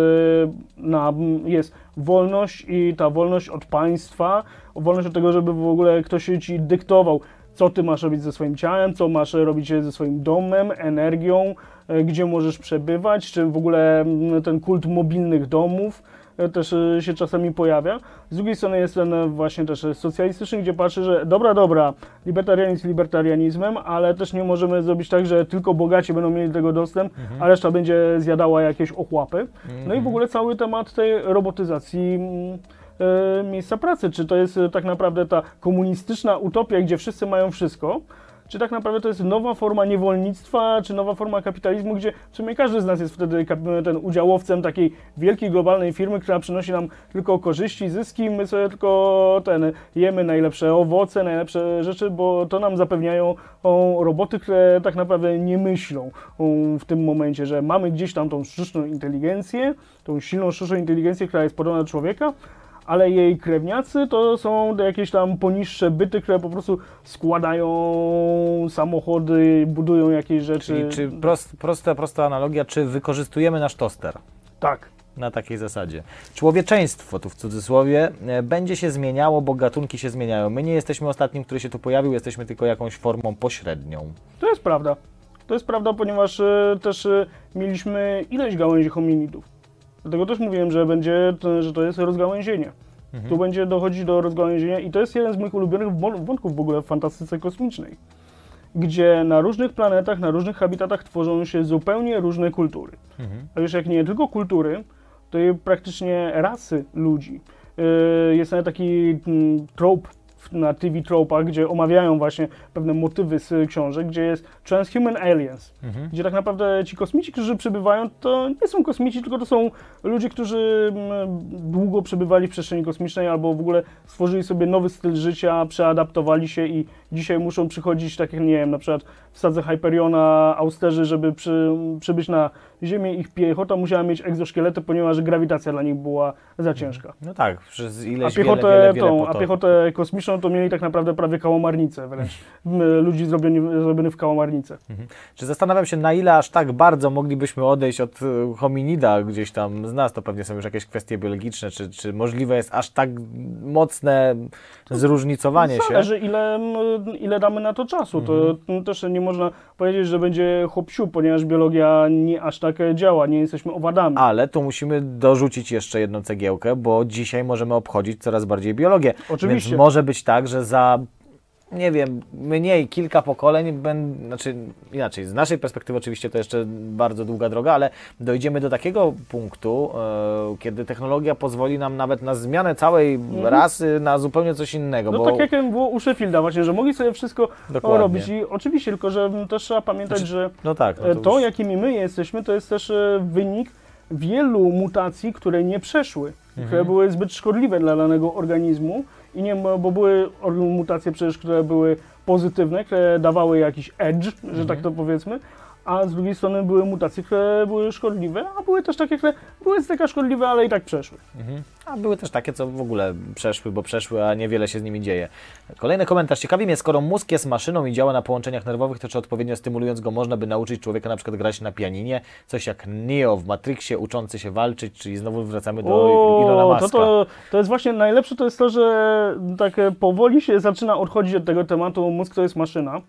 jest wolność i ta wolność od państwa, wolność od tego, żeby w ogóle ktoś ci dyktował, co ty masz robić ze swoim ciałem, co masz robić ze swoim domem, energią, gdzie możesz przebywać, czy w ogóle ten kult mobilnych domów też się czasami pojawia. Z drugiej strony jest ten właśnie też socjalistyczny, gdzie patrzy, że dobra, libertarianizm libertarianizmem, ale też nie możemy zrobić tak, że tylko bogaci będą mieli do tego dostęp, a reszta będzie zjadała jakieś ochłapy. No i w ogóle cały temat tej robotyzacji miejsca pracy. Czy to jest tak naprawdę ta komunistyczna utopia, gdzie wszyscy mają wszystko, czy tak naprawdę to jest nowa forma niewolnictwa, czy nowa forma kapitalizmu, gdzie w sumie każdy z nas jest wtedy udziałowcem takiej wielkiej, globalnej firmy, która przynosi nam tylko korzyści, zyski, my sobie tylko jemy najlepsze owoce, najlepsze rzeczy, bo to nam zapewniają roboty, które tak naprawdę nie myślą w tym momencie, że mamy gdzieś tam tą sztuczną inteligencję, tą silną sztuczną inteligencję, która jest podobna do człowieka, ale jej krewniacy to są jakieś tam poniższe byty, które po prostu składają samochody, budują jakieś rzeczy. Czyli prosta analogia, czy wykorzystujemy nasz toster? Tak. Na takiej zasadzie. Człowieczeństwo, tu w cudzysłowie, będzie się zmieniało, bo gatunki się zmieniają. My nie jesteśmy ostatnim, który się tu pojawił, jesteśmy tylko jakąś formą pośrednią. To jest prawda. To jest prawda, ponieważ też mieliśmy ileś gałęzi hominidów. Dlatego też mówiłem, że to jest rozgałęzienie. Tu będzie dochodzić do rozgałęzienia i to jest jeden z moich ulubionych wątków w ogóle w fantastyce kosmicznej, gdzie na różnych planetach, na różnych habitatach tworzą się zupełnie różne kultury. A już jak nie tylko kultury, to i praktycznie rasy ludzi. Jest nawet taki trope na TV Tropach, gdzie omawiają właśnie pewne motywy z książek, gdzie jest Transhuman Aliens, gdzie tak naprawdę ci kosmici, którzy przybywają, to nie są kosmici, tylko to są ludzie, którzy długo przebywali w przestrzeni kosmicznej albo w ogóle stworzyli sobie nowy styl życia, przeadaptowali się i dzisiaj muszą przychodzić, tak jak, nie wiem, na przykład w stadze Hyperiona Austerzy, żeby przybyć na Ziemię, ich piechota musiała mieć egzoszkielety, ponieważ grawitacja dla nich była za ciężka. No tak, przez ileś Wiele potomów. a piechotę kosmiczną to mieli tak naprawdę prawie kałamarnicę, wręcz ludzi zrobionych w kałamarnicę. Czy zastanawiam się, na ile aż tak bardzo moglibyśmy odejść od hominida gdzieś tam z nas, to pewnie są już jakieś kwestie biologiczne, czy możliwe jest aż tak mocne zróżnicowanie się? Zależy, ile damy na to czasu. To też nie można powiedzieć, że będzie hop-siup, ponieważ biologia nie aż tak działa, nie jesteśmy owadami. Ale tu musimy dorzucić jeszcze jedną cegiełkę, bo dzisiaj możemy obchodzić coraz bardziej biologię. Oczywiście. Więc może być tak, że za, nie wiem, kilka pokoleń, znaczy inaczej, z naszej perspektywy oczywiście to jeszcze bardzo długa droga, ale dojdziemy do takiego punktu, kiedy technologia pozwoli nam nawet na zmianę całej rasy, na zupełnie coś innego. No bo... tak jak było u Sheffielda właśnie, że mogli sobie wszystko Dokładnie. robić i oczywiście, tylko że też trzeba pamiętać, że No tak, to jakimi my jesteśmy, to jest też wynik wielu mutacji, które nie przeszły, które były zbyt szkodliwe dla danego organizmu i nie, bo były mutacje przecież, które były pozytywne, które dawały jakiś edge, że tak to powiedzmy, a z drugiej strony były mutacje, które były szkodliwe, a były też takie, które były taka szkodliwe, ale i tak przeszły. A były też takie, co w ogóle przeszły, bo przeszły, a niewiele się z nimi dzieje. Kolejny komentarz. Ciekawi mnie, skoro mózg jest maszyną i działa na połączeniach nerwowych, to czy odpowiednio stymulując go można by nauczyć człowieka na przykład grać na pianinie? Coś jak Neo w Matrixie, uczący się walczyć, czyli znowu wracamy do Ilona Muska. To jest właśnie najlepsze, to jest to, że tak powoli się zaczyna odchodzić od tego tematu mózg to jest maszyna.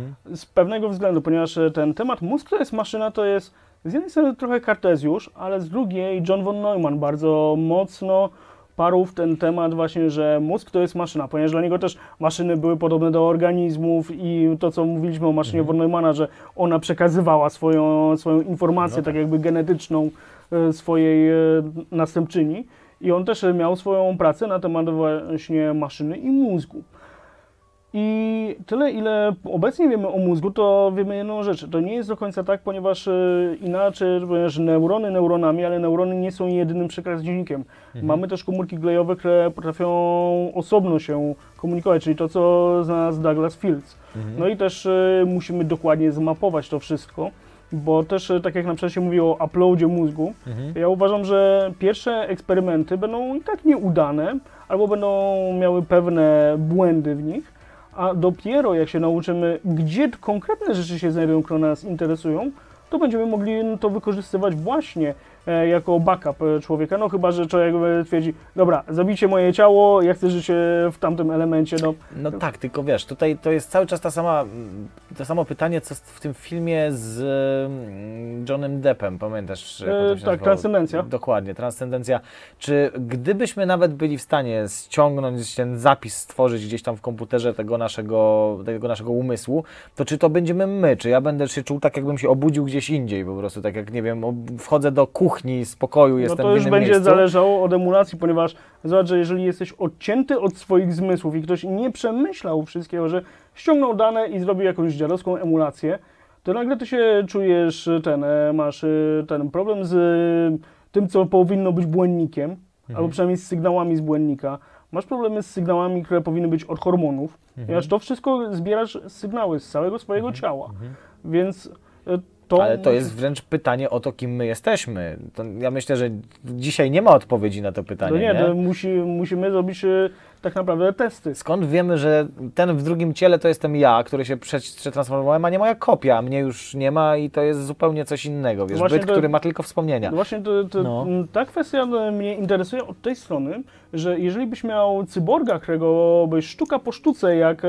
Z pewnego względu, ponieważ ten temat mózg to jest maszyna, to jest z jednej strony trochę Kartezjusz, ale z drugiej John von Neumann bardzo mocno parł w ten temat właśnie, że mózg to jest maszyna, ponieważ dla niego też maszyny były podobne do organizmów i to, co mówiliśmy o maszynie von Neumanna, że ona przekazywała swoją informację, tak jakby genetyczną swojej następczyni i on też miał swoją pracę na temat właśnie maszyny i mózgu. I tyle, ile obecnie wiemy o mózgu, to wiemy jedną rzecz. To nie jest do końca tak, ponieważ ponieważ neurony neuronami, ale neurony nie są jedynym przekaźnikiem. Mamy też komórki glejowe, które potrafią osobno się komunikować, czyli to, co znalazł Douglas Fields. No i też musimy dokładnie zmapować to wszystko, bo też, tak jak na przykład się mówi o uploadzie mózgu, ja uważam, że pierwsze eksperymenty będą i tak nieudane, albo będą miały pewne błędy w nich, a dopiero jak się nauczymy, gdzie konkretne rzeczy się znajdują, które nas interesują, to będziemy mogli to wykorzystywać właśnie jako backup człowieka, no chyba, że człowiek twierdzi, dobra, zabijcie moje ciało, ja chcę żyć w tamtym elemencie. No tak, tylko wiesz, tutaj to jest cały czas to samo pytanie, co w tym filmie z Johnnym Deppem, pamiętasz? Jak to się tak, Transcendencja. Dokładnie, Transcendencja. Czy gdybyśmy nawet byli w stanie ściągnąć ten zapis, stworzyć gdzieś tam w komputerze tego naszego umysłu, to czy to będziemy my, czy ja będę się czuł tak, jakbym się obudził gdzieś indziej po prostu, tak jak, nie wiem, wchodzę do kuchni z pokoju, jestem w innym miejscu. No to już będzie zależało od emulacji, ponieważ zobacz, że jeżeli jesteś odcięty od swoich zmysłów i ktoś nie przemyślał wszystkiego, że ściągnął dane i zrobił jakąś dziadowską emulację, to nagle ty się czujesz, masz ten problem z tym, co powinno być błędnikiem, albo przynajmniej z sygnałami z błędnika. Masz problemy z sygnałami, które powinny być od hormonów, ponieważ to wszystko zbierasz sygnały z całego swojego ciała, więc ale to jest wręcz pytanie o to, kim my jesteśmy. To ja myślę, że dzisiaj nie ma odpowiedzi na to pytanie. No nie? To musimy zrobić tak naprawdę testy. Skąd wiemy, że ten w drugim ciele to jestem ja, który się przetransformowałem, a nie moja kopia, mnie już nie ma i to jest zupełnie coś innego, wiesz, byt, który ma tylko wspomnienia. No właśnie ta kwestia mnie interesuje od tej strony, że jeżeli byś miał cyborga, którego byś sztuka po sztuce, jak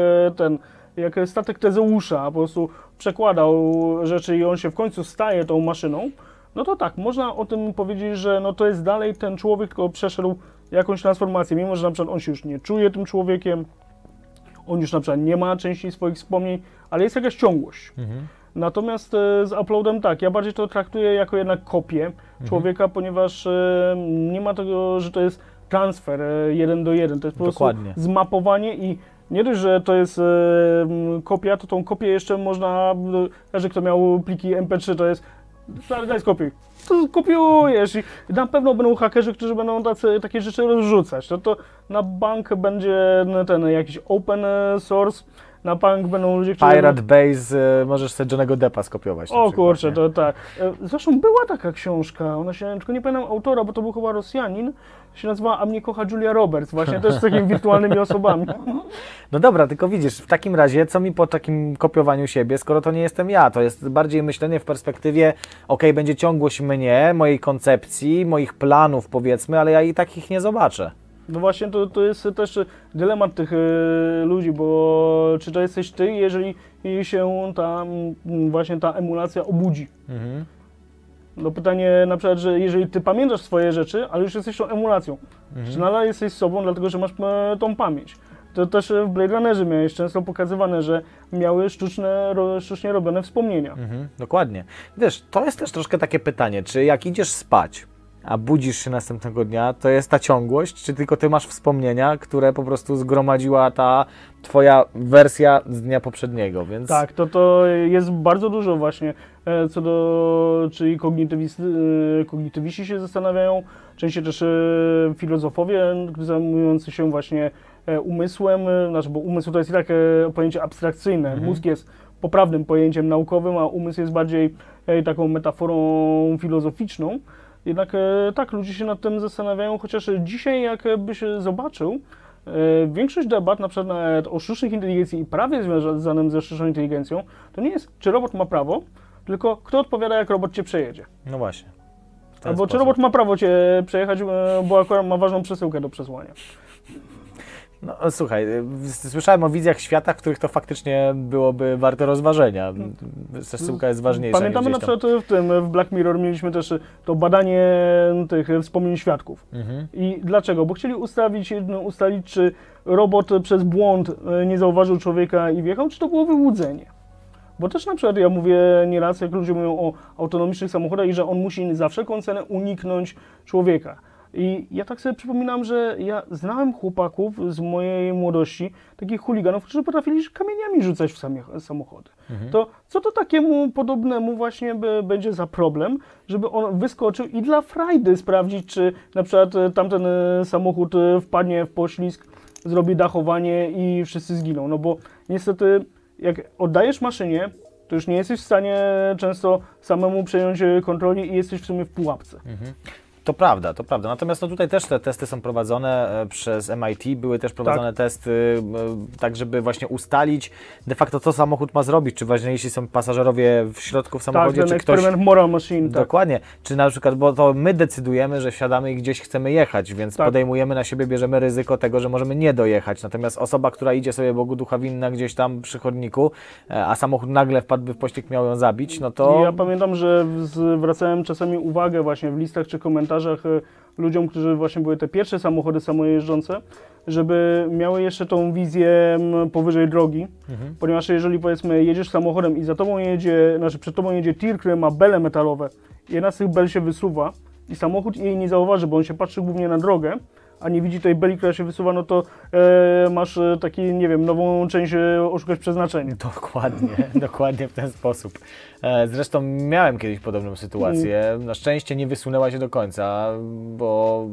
statek Tezeusza, po prostu przekładał rzeczy i on się w końcu staje tą maszyną, no to tak, można o tym powiedzieć, że no to jest dalej ten człowiek, tylko przeszedł jakąś transformację, mimo że na przykład on się już nie czuje tym człowiekiem, on już na przykład nie ma części swoich wspomnień, ale jest jakaś ciągłość. Natomiast z uploadem tak, ja bardziej to traktuję jako jednak kopię człowieka, ponieważ nie ma tego, że to jest transfer 1 do 1, to jest po prostu zmapowanie i nie dość, że to jest kopia, to tą kopię jeszcze można, każdy kto miał pliki MP3, to jest, daj skopiuj. To kopiujesz i na pewno będą hakerzy, którzy będą takie rzeczy rozrzucać. To na bank będzie ten jakiś open source, na bank będą ludzie, którzy... Pirate Base, możesz sobie Johnny'ego Deppa skopiować. O kurczę, to tak. Zresztą była taka książka, ona się, tylko nie pamiętam autora, bo to był chyba Rosjanin, się nazywa A mnie kocha Julia Roberts, właśnie też z takimi wirtualnymi osobami. No dobra, tylko widzisz, w takim razie, co mi po takim kopiowaniu siebie, skoro to nie jestem ja, to jest bardziej myślenie w perspektywie, okej, będzie ciągłość mnie, mojej koncepcji, moich planów powiedzmy, ale ja i tak ich nie zobaczę. No właśnie, to jest też dylemat tych ludzi, bo czy to jesteś ty, jeżeli się właśnie ta emulacja obudzi? Mhm. No pytanie na przykład, że jeżeli ty pamiętasz swoje rzeczy, ale już jesteś tą emulacją, czy nadal jesteś sobą, dlatego że masz tą pamięć? To też w Blade Runnerze miałeś często pokazywane, że miały sztucznie robione wspomnienia. Dokładnie. Wiesz, to jest też troszkę takie pytanie, czy jak idziesz spać, a budzisz się następnego dnia, to jest ta ciągłość, czy tylko ty masz wspomnienia, które po prostu zgromadziła ta twoja wersja z dnia poprzedniego, więc... Tak, to jest bardzo dużo właśnie, co do, czyli kognitywiści się zastanawiają, częściej też filozofowie zajmujący się właśnie umysłem, znaczy, bo umysł to jest i tak pojęcie abstrakcyjne, mózg jest poprawnym pojęciem naukowym, a umysł jest bardziej taką metaforą filozoficzną. Jednak tak, ludzie się nad tym zastanawiają, chociaż dzisiaj jakbyś zobaczył, większość debat, na przykład nawet o sztucznej inteligencji i prawie związanym ze sztuczną inteligencją, to nie jest, czy robot ma prawo, tylko kto odpowiada, jak robot cię przejedzie. No właśnie. Albo czy robot ma prawo cię przejechać, bo akurat ma ważną przesyłkę do przesłania. No słuchaj, słyszałem o wizjach świata, w których to faktycznie byłoby warte rozważenia. Przesyłka jest ważniejsza. Pamiętamy na przykład w Black Mirror mieliśmy też to badanie tych wspomnień świadków. I dlaczego? Bo chcieli ustalić, czy robot przez błąd nie zauważył człowieka i wjechał, czy to było wyłudzenie. Bo też na przykład ja mówię nieraz, jak ludzie mówią o autonomicznych samochodach i że on musi za wszelką cenę uniknąć człowieka. I ja tak sobie przypominam, że ja znałem chłopaków z mojej młodości, takich chuliganów, którzy potrafili kamieniami rzucać w samochody. To co to takiemu podobnemu właśnie będzie za problem, żeby on wyskoczył i dla frajdy sprawdzić, czy na przykład tamten samochód wpadnie w poślizg, zrobi dachowanie i wszyscy zginą. No bo niestety jak oddajesz maszynie, to już nie jesteś w stanie często samemu przejąć kontroli i jesteś w sumie w pułapce. To prawda, to prawda. Natomiast no tutaj też te testy są prowadzone przez MIT, były też prowadzone testy tak, żeby właśnie ustalić de facto, co samochód ma zrobić, czy ważniejsi są pasażerowie w środku w samochodzie, tak, czy eksperyment ktoś... Moral Machine. Dokładnie. Czy na przykład, bo to my decydujemy, że wsiadamy i gdzieś chcemy jechać, więc podejmujemy na siebie, bierzemy ryzyko tego, że możemy nie dojechać. Natomiast osoba, która idzie sobie Bogu ducha winna gdzieś tam przy chodniku, a samochód nagle wpadłby w pościg, miał ją zabić, no to... Ja pamiętam, że zwracałem czasami uwagę właśnie w listach czy komentarzach ludziom, którzy właśnie były te pierwsze samochody samojeżdżące, żeby miały jeszcze tą wizję powyżej drogi, ponieważ jeżeli powiedzmy jedziesz samochodem i za tobą jedzie, znaczy przed tobą jedzie tir, który ma bele metalowe, jedna z tych bel się wysuwa i samochód jej nie zauważy, bo on się patrzy głównie na drogę, a nie widzi tej beli, która się wysuwa, no to masz taki, nie wiem, nową część oszukać przeznaczenie. Dokładnie, dokładnie w ten sposób. Zresztą miałem kiedyś podobną sytuację. Na szczęście nie wysunęła się do końca, bo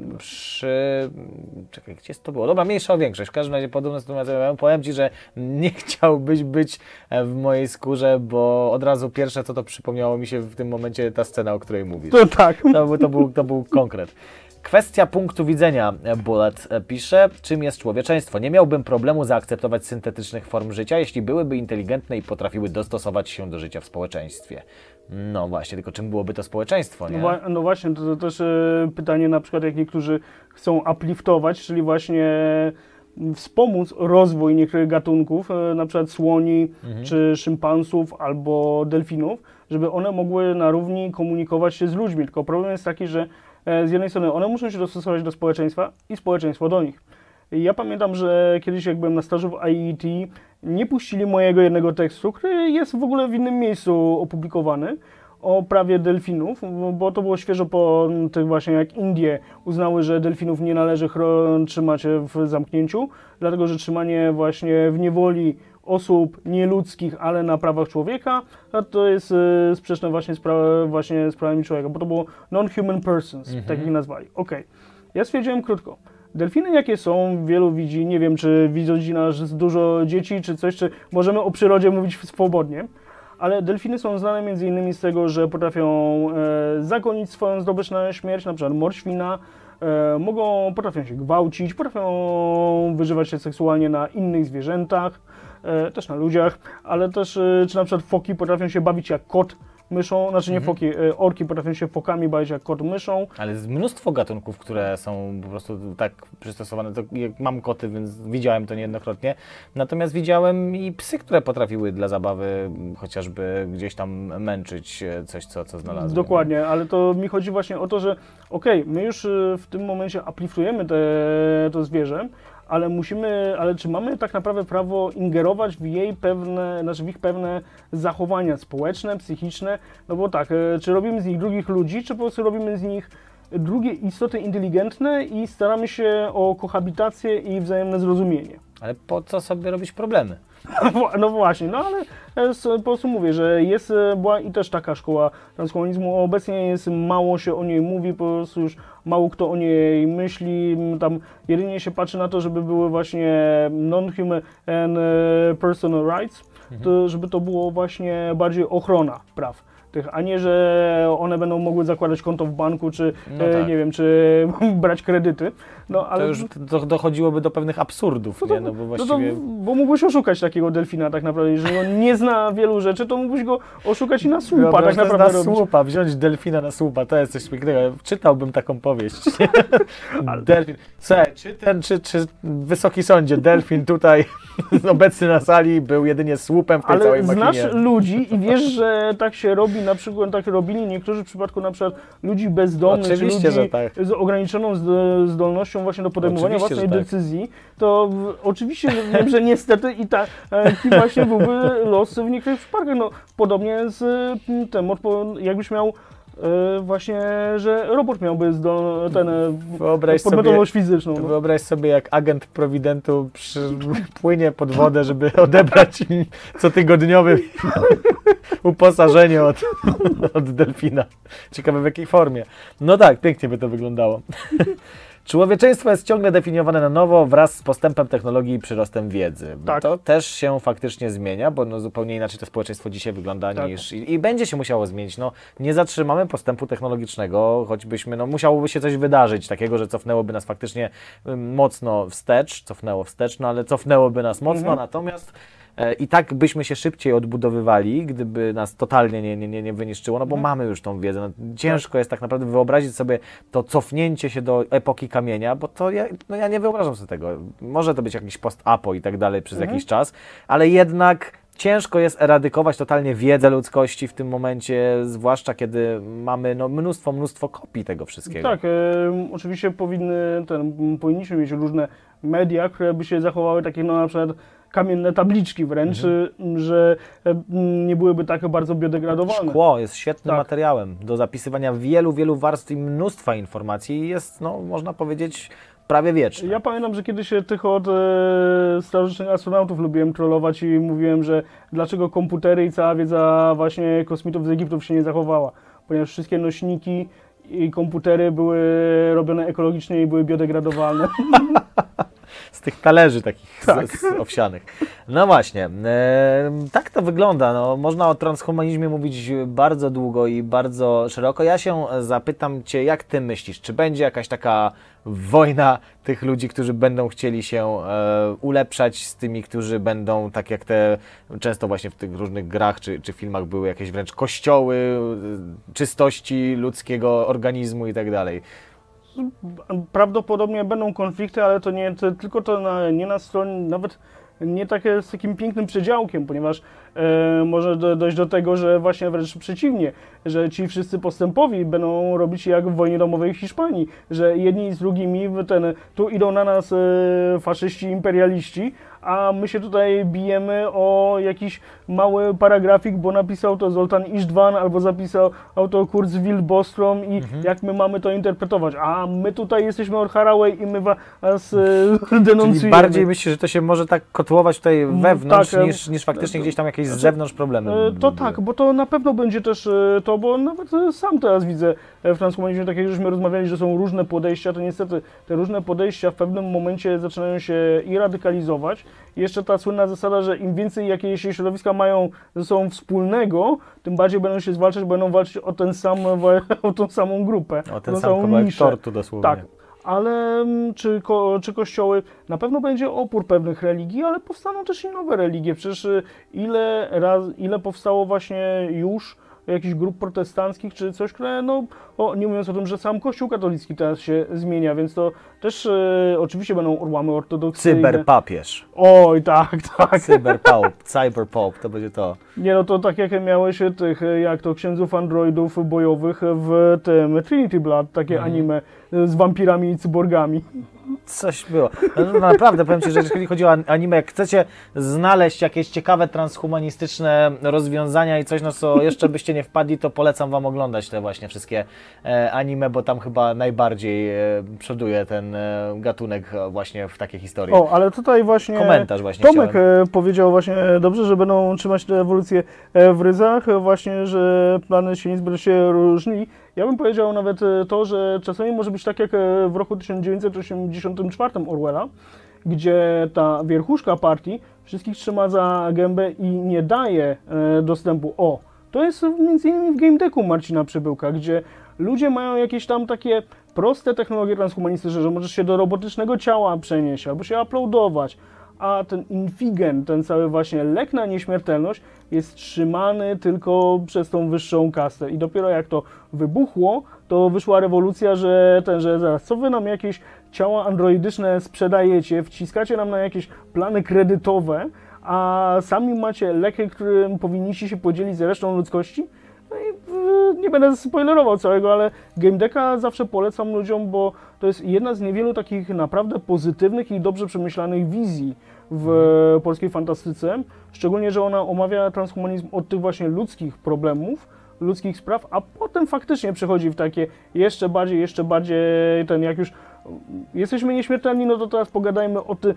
Czekaj, gdzie to było? Dobra, mniejsza o większość. W każdym razie podobną sytuację miałem. Powiem Ci, że nie chciałbyś być w mojej skórze, bo od razu pierwsze, co to przypomniało mi się w tym momencie, ta scena, o której mówisz. To tak. To był konkret. Kwestia punktu widzenia, Bullet pisze, czym jest człowieczeństwo. Nie miałbym problemu zaakceptować syntetycznych form życia, jeśli byłyby inteligentne i potrafiły dostosować się do życia w społeczeństwie. No właśnie, tylko czym byłoby to społeczeństwo, nie? No właśnie, to też pytanie na przykład, jak niektórzy chcą upliftować, czyli właśnie wspomóc rozwój niektórych gatunków, na przykład słoni, czy szympansów, albo delfinów, żeby one mogły na równi komunikować się z ludźmi. Tylko problem jest taki, że z jednej strony one muszą się dostosować do społeczeństwa i społeczeństwo do nich. Ja pamiętam, że kiedyś jak byłem na stażu w IET, nie puścili mojego jednego tekstu, który jest w ogóle w innym miejscu opublikowany, o prawie delfinów, bo to było świeżo po tych właśnie jak Indie uznały, że delfinów nie należy trzymać w zamknięciu, dlatego że trzymanie właśnie w niewoli osób nieludzkich, ale na prawach człowieka, to jest sprzeczne właśnie z prawami człowieka, bo to było non-human persons, tak jak nazwali. Okej. Ja stwierdziłem krótko. Delfiny jakie są, wielu widzi, nie wiem czy widzi nas dużo dzieci czy coś, czy możemy o przyrodzie mówić swobodnie, ale delfiny są znane między innymi z tego, że potrafią zagonić swoją zdobycz na śmierć, na przykład morświna, potrafią się gwałcić, potrafią wyżywać się seksualnie na innych zwierzętach, też na ludziach, ale też czy na przykład foki potrafią się bawić jak kot myszą, znaczy nie foki, orki potrafią się fokami bawić jak kot myszą. Ale jest mnóstwo gatunków, które są po prostu tak przystosowane. To, jak mam koty, więc widziałem to niejednokrotnie. Natomiast widziałem i psy, które potrafiły dla zabawy chociażby gdzieś tam męczyć coś, co znalazłem. Dokładnie, ale to mi chodzi właśnie o to, że my już w tym momencie upliftujemy to zwierzę, ale czy mamy tak naprawdę prawo ingerować w ich pewne zachowania społeczne, psychiczne? No bo tak, czy robimy z nich drugich ludzi, czy po prostu robimy z nich drugie istoty inteligentne i staramy się o kohabitację i wzajemne zrozumienie? Ale po co sobie robić problemy? No właśnie, no ale po prostu mówię, że była i też taka szkoła transhumanizmu, obecnie mało się o niej mówi, po prostu już mało kto o niej myśli, tam jedynie się patrzy na to, żeby były właśnie non-human and personal rights, to żeby to było właśnie bardziej ochrona praw tych, a nie, że one będą mogły zakładać konto w banku, czy tak. nie wiem, czy brać kredyty. No, ale to już dochodziłoby do pewnych absurdów, nie? No bo właściwie... bo mógłbyś oszukać takiego delfina tak naprawdę, jeżeli on nie zna wielu rzeczy, to mógłbyś go oszukać i na słupa tak naprawdę na słupa, wziąć delfina na słupa, to jest coś pięknego. Czytałbym taką powieść. Delfin. Słuchaj, czy Wysoki Sądzie, delfin tutaj obecny na sali był jedynie słupem w tej całej machinie. Ale znasz ludzi i wiesz, że tak się robi, na przykład tak robili niektórzy w przypadku na przykład ludzi bezdomnych, oczywiście, czy ludzi że tak. z ograniczoną zdolnością właśnie do podejmowania Oczywiście, własnej że tak. decyzji, to oczywiście wiem, że niestety i taki właśnie byłby los w niektórych przypadkach. No, podobnie z tym, jakbyś miał właśnie, że robot miałby podmiotowość fizyczną. No. Wyobraź sobie, jak agent Prowidentu płynie pod wodę, żeby odebrać cotygodniowe uposażenie od delfina. Ciekawe w jakiej formie. No tak, pięknie by to wyglądało. Człowieczeństwo jest ciągle definiowane na nowo wraz z postępem technologii i przyrostem wiedzy. Tak. To też się faktycznie zmienia, bo zupełnie inaczej to społeczeństwo dzisiaj wygląda niż... I będzie się musiało zmienić. No, nie zatrzymamy postępu technologicznego, choćbyśmy, musiałoby się coś wydarzyć takiego, że cofnęłoby nas faktycznie mocno wstecz, ale cofnęłoby nas mocno, natomiast i tak byśmy się szybciej odbudowywali, gdyby nas totalnie nie wyniszczyło, no bo mamy już tą wiedzę. No, ciężko jest tak naprawdę wyobrazić sobie to cofnięcie się do epoki kamienia, bo to ja nie wyobrażam sobie tego. Może to być jakiś post-apo i tak dalej przez jakiś czas, ale jednak ciężko jest eradykować totalnie wiedzę ludzkości w tym momencie, zwłaszcza kiedy mamy mnóstwo kopii tego wszystkiego. Tak, oczywiście powinniśmy mieć różne media, które by się zachowały takie na przykład kamienne tabliczki wręcz, że nie byłyby tak bardzo biodegradowalne. Szkło jest świetnym materiałem do zapisywania wielu warstw i mnóstwa informacji i jest, można powiedzieć, prawie wieczne. Ja pamiętam, że kiedyś tych od starożytnych astronautów lubiłem trollować i mówiłem, że dlaczego komputery i cała wiedza właśnie kosmitów z Egiptów się nie zachowała, ponieważ wszystkie nośniki i komputery były robione ekologicznie i były biodegradowalne. Z tych talerzy takich owsianych. No właśnie, tak to wygląda. No, można o transhumanizmie mówić bardzo długo i bardzo szeroko. Ja się zapytam Cię, jak Ty myślisz, czy będzie jakaś taka wojna tych ludzi, którzy będą chcieli się ulepszać z tymi, którzy będą, tak jak te często właśnie w tych różnych grach czy filmach były jakieś wręcz kościoły czystości ludzkiego organizmu i tak dalej. Prawdopodobnie będą konflikty, ale to nie tylko nie na stronie, nawet nie takie z takim pięknym przedziałkiem, ponieważ może dojść do tego, że właśnie wręcz przeciwnie, że ci wszyscy postępowi będą robić jak w wojnie domowej w Hiszpanii, że jedni z drugimi tu idą na nas faszyści, imperialiści, a my się tutaj bijemy o jakiś mały paragrafik, bo napisał to Zoltan Istvan albo zapisał to Kurzweil Bostrom i jak my mamy to interpretować, a my tutaj jesteśmy od Haraway i my was denuncjujemy. Czyli bardziej myślisz, że to się może tak kotłować tutaj wewnątrz, tak, niż faktycznie gdzieś tam jakieś z zewnątrz problemy. To tak, bo to na pewno będzie też to, bo nawet sam teraz widzę w transhumanizmie, tak jak żeśmy rozmawiali, że są różne podejścia, to niestety te różne podejścia w pewnym momencie zaczynają się i radykalizować. I jeszcze ta słynna zasada, że im więcej jakieś środowiska mają ze sobą wspólnego, tym bardziej będą się zwalczać, będą walczyć o o tą samą grupę. O ten sam kawałek tortu dosłownie. Tak. Ale czy kościoły, na pewno będzie opór pewnych religii, ale powstaną też i nowe religie. Przecież ile powstało właśnie już jakichś grup protestanckich, czy coś, które, nie mówiąc o tym, że sam Kościół katolicki teraz się zmienia, więc to też oczywiście będą odłamy ortodoksyjne. Cyberpapież. Oj, tak. Cyberpop, to będzie to. Nie, no to tak jak miałeś jak to księdzów androidów bojowych w tym Trinity Blood, takie anime z wampirami i cyborgami. Coś było. No, naprawdę, powiem Ci, że jeżeli chodzi o anime, jak chcecie znaleźć jakieś ciekawe transhumanistyczne rozwiązania i coś, na co jeszcze byście nie wpadli, to polecam Wam oglądać te właśnie wszystkie anime, bo tam chyba najbardziej przoduje ten gatunek właśnie w takie historie. O, ale tutaj właśnie komentarz właśnie Tomek powiedział właśnie dobrze, że będą trzymać tę ewolucję w ryzach, właśnie, że plany się nic się różnili. Ja bym powiedział nawet to, że czasami może być tak jak w roku 1984 Orwella, gdzie ta wierchuszka partii wszystkich trzyma za gębę i nie daje dostępu. To jest między innymi w Game Decku Marcina Przybyłka, gdzie ludzie mają jakieś tam takie proste technologie transhumanistyczne, że możesz się do robotycznego ciała przenieść albo się uploadować, a ten infigen, ten cały właśnie lek na nieśmiertelność jest trzymany tylko przez tą wyższą kastę. I dopiero jak to wybuchło, to wyszła rewolucja, że zaraz, co wy nam jakieś ciała androidyczne sprzedajecie, wciskacie nam na jakieś plany kredytowe, a sami macie leki, którym powinniście się podzielić z resztą ludzkości? No i nie będę spoilerował całego, ale Game Decka zawsze polecam ludziom, bo to jest jedna z niewielu takich naprawdę pozytywnych i dobrze przemyślanych wizji w polskiej fantastyce. Szczególnie, że ona omawia transhumanizm od tych właśnie ludzkich problemów, ludzkich spraw, a potem faktycznie przechodzi w takie jeszcze bardziej jak już jesteśmy nieśmiertelni, no to teraz pogadajmy o tym,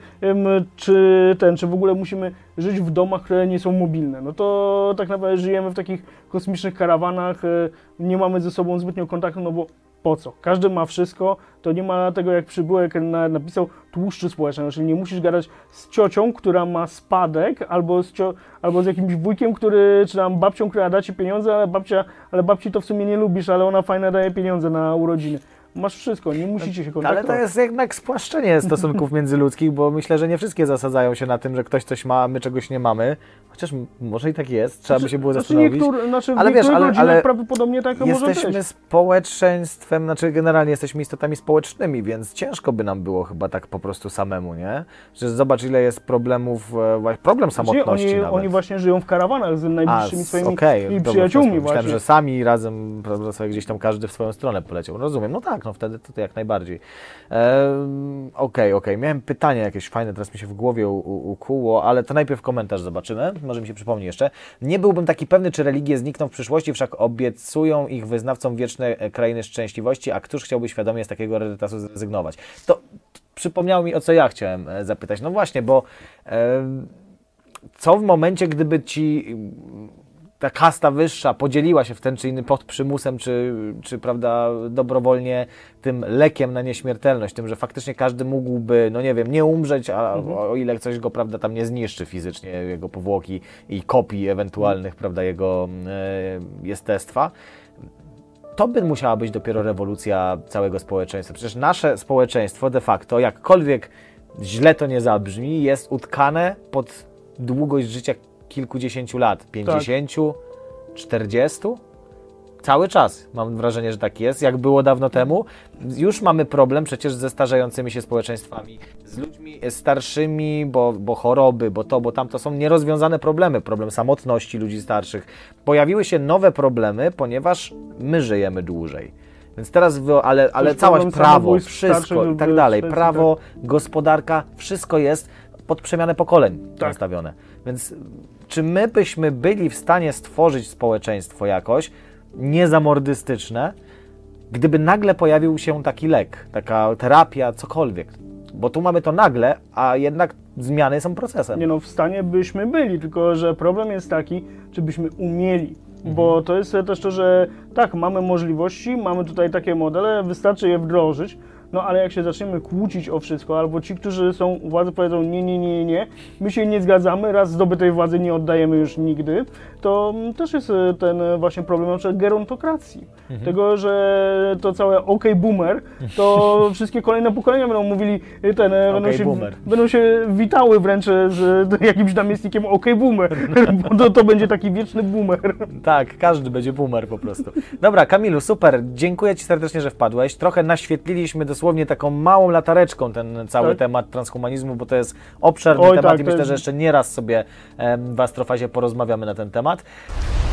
czy w ogóle musimy żyć w domach, które nie są mobilne. No to tak naprawdę żyjemy w takich kosmicznych karawanach, nie mamy ze sobą zbytnio kontaktu, no bo po co? Każdy ma wszystko, to nie ma tego, jak Przybyłek napisał, tłuszczy społeczne, czyli nie musisz gadać z ciocią, która ma spadek, albo z jakimś wujkiem, czy tam babcią, która da ci pieniądze, ale babci to w sumie nie lubisz, ale ona fajnie daje pieniądze na urodziny. Masz wszystko, nie musicie się kontaktować. Ale to jest jednak spłaszczenie stosunków międzyludzkich, bo myślę, że nie wszystkie zasadzają się na tym, że ktoś coś ma, a my czegoś nie mamy. Chociaż może i tak jest, trzeba by się było zastanowić. Ale wiesz, ale prawdopodobnie tak może być. Jesteśmy społeczeństwem, generalnie jesteśmy istotami społecznymi, więc ciężko by nam było chyba tak po prostu samemu, nie? Że zobacz, ile jest problemów, problem samotności nawet. Oni właśnie żyją w karawanach z najbliższymi swoimi przyjaciółmi właśnie. Myślałem, że sami razem, prawda, sobie gdzieś tam każdy w swoją stronę poleciał. Rozumiem, no tak, no wtedy to jak najbardziej. Okej. Miałem pytanie jakieś fajne, teraz mi się w głowie ukuło, ale to najpierw komentarz zobaczymy. Może mi się przypomni jeszcze. Nie byłbym taki pewny, czy religie znikną w przyszłości, wszak obiecują ich wyznawcom wieczne krainy szczęśliwości, a któż chciałby świadomie z takiego rarytasu zrezygnować? To przypomniało mi, o co ja chciałem zapytać. No właśnie, bo co w momencie, gdyby ci ta kasta wyższa podzieliła się w ten czy inny pod przymusem, czy prawda, dobrowolnie tym lekiem na nieśmiertelność, tym, że faktycznie każdy mógłby, no nie wiem, nie umrzeć, o ile coś go, prawda, tam nie zniszczy fizycznie, jego powłoki i kopii ewentualnych, prawda, jego jestestwa, to by musiała być dopiero rewolucja całego społeczeństwa. Przecież nasze społeczeństwo de facto, jakkolwiek źle to nie zabrzmi, jest utkane pod długość życia kilkudziesięciu lat, 50, 40, cały czas mam wrażenie, że tak jest, jak było dawno temu. Już mamy problem przecież ze starzejącymi się społeczeństwami, z ludźmi starszymi, bo choroby, bo tamto są nierozwiązane problemy, problem samotności ludzi starszych. Pojawiły się nowe problemy, ponieważ my żyjemy dłużej. Więc teraz, ale całe prawo, wszystko i tak dalej, prawo, gospodarka, wszystko jest pod przemianę pokoleń Tak. nastawione. Więc czy my byśmy byli w stanie stworzyć społeczeństwo jakoś niezamordystyczne, gdyby nagle pojawił się taki lek, taka terapia, cokolwiek? Bo tu mamy to nagle, a jednak zmiany są procesem. Nie no, w stanie byśmy byli, tylko że problem jest taki, czy byśmy umieli. Bo to jest też to, że tak, mamy możliwości, mamy tutaj takie modele, wystarczy je wdrożyć, no ale jak się zaczniemy kłócić o wszystko, albo ci, którzy są u władzy powiedzą nie, my się nie zgadzamy, raz zdobytej władzy nie oddajemy już nigdy, to też jest ten właśnie problem na przykład gerontokracji. Tego, że to całe boomer, to wszystkie kolejne pokolenia będą mówili, będą się witały wręcz z jakimś namiestnikiem boomer, bo to będzie taki wieczny boomer. Tak, każdy będzie boomer po prostu. Dobra, Kamilu, super, dziękuję Ci serdecznie, że wpadłeś. Trochę naświetliliśmy dosłownie taką małą latareczką ten cały temat transhumanizmu, bo to jest obszerny temat i myślę, że jeszcze nieraz sobie w Astrofazie porozmawiamy na ten temat.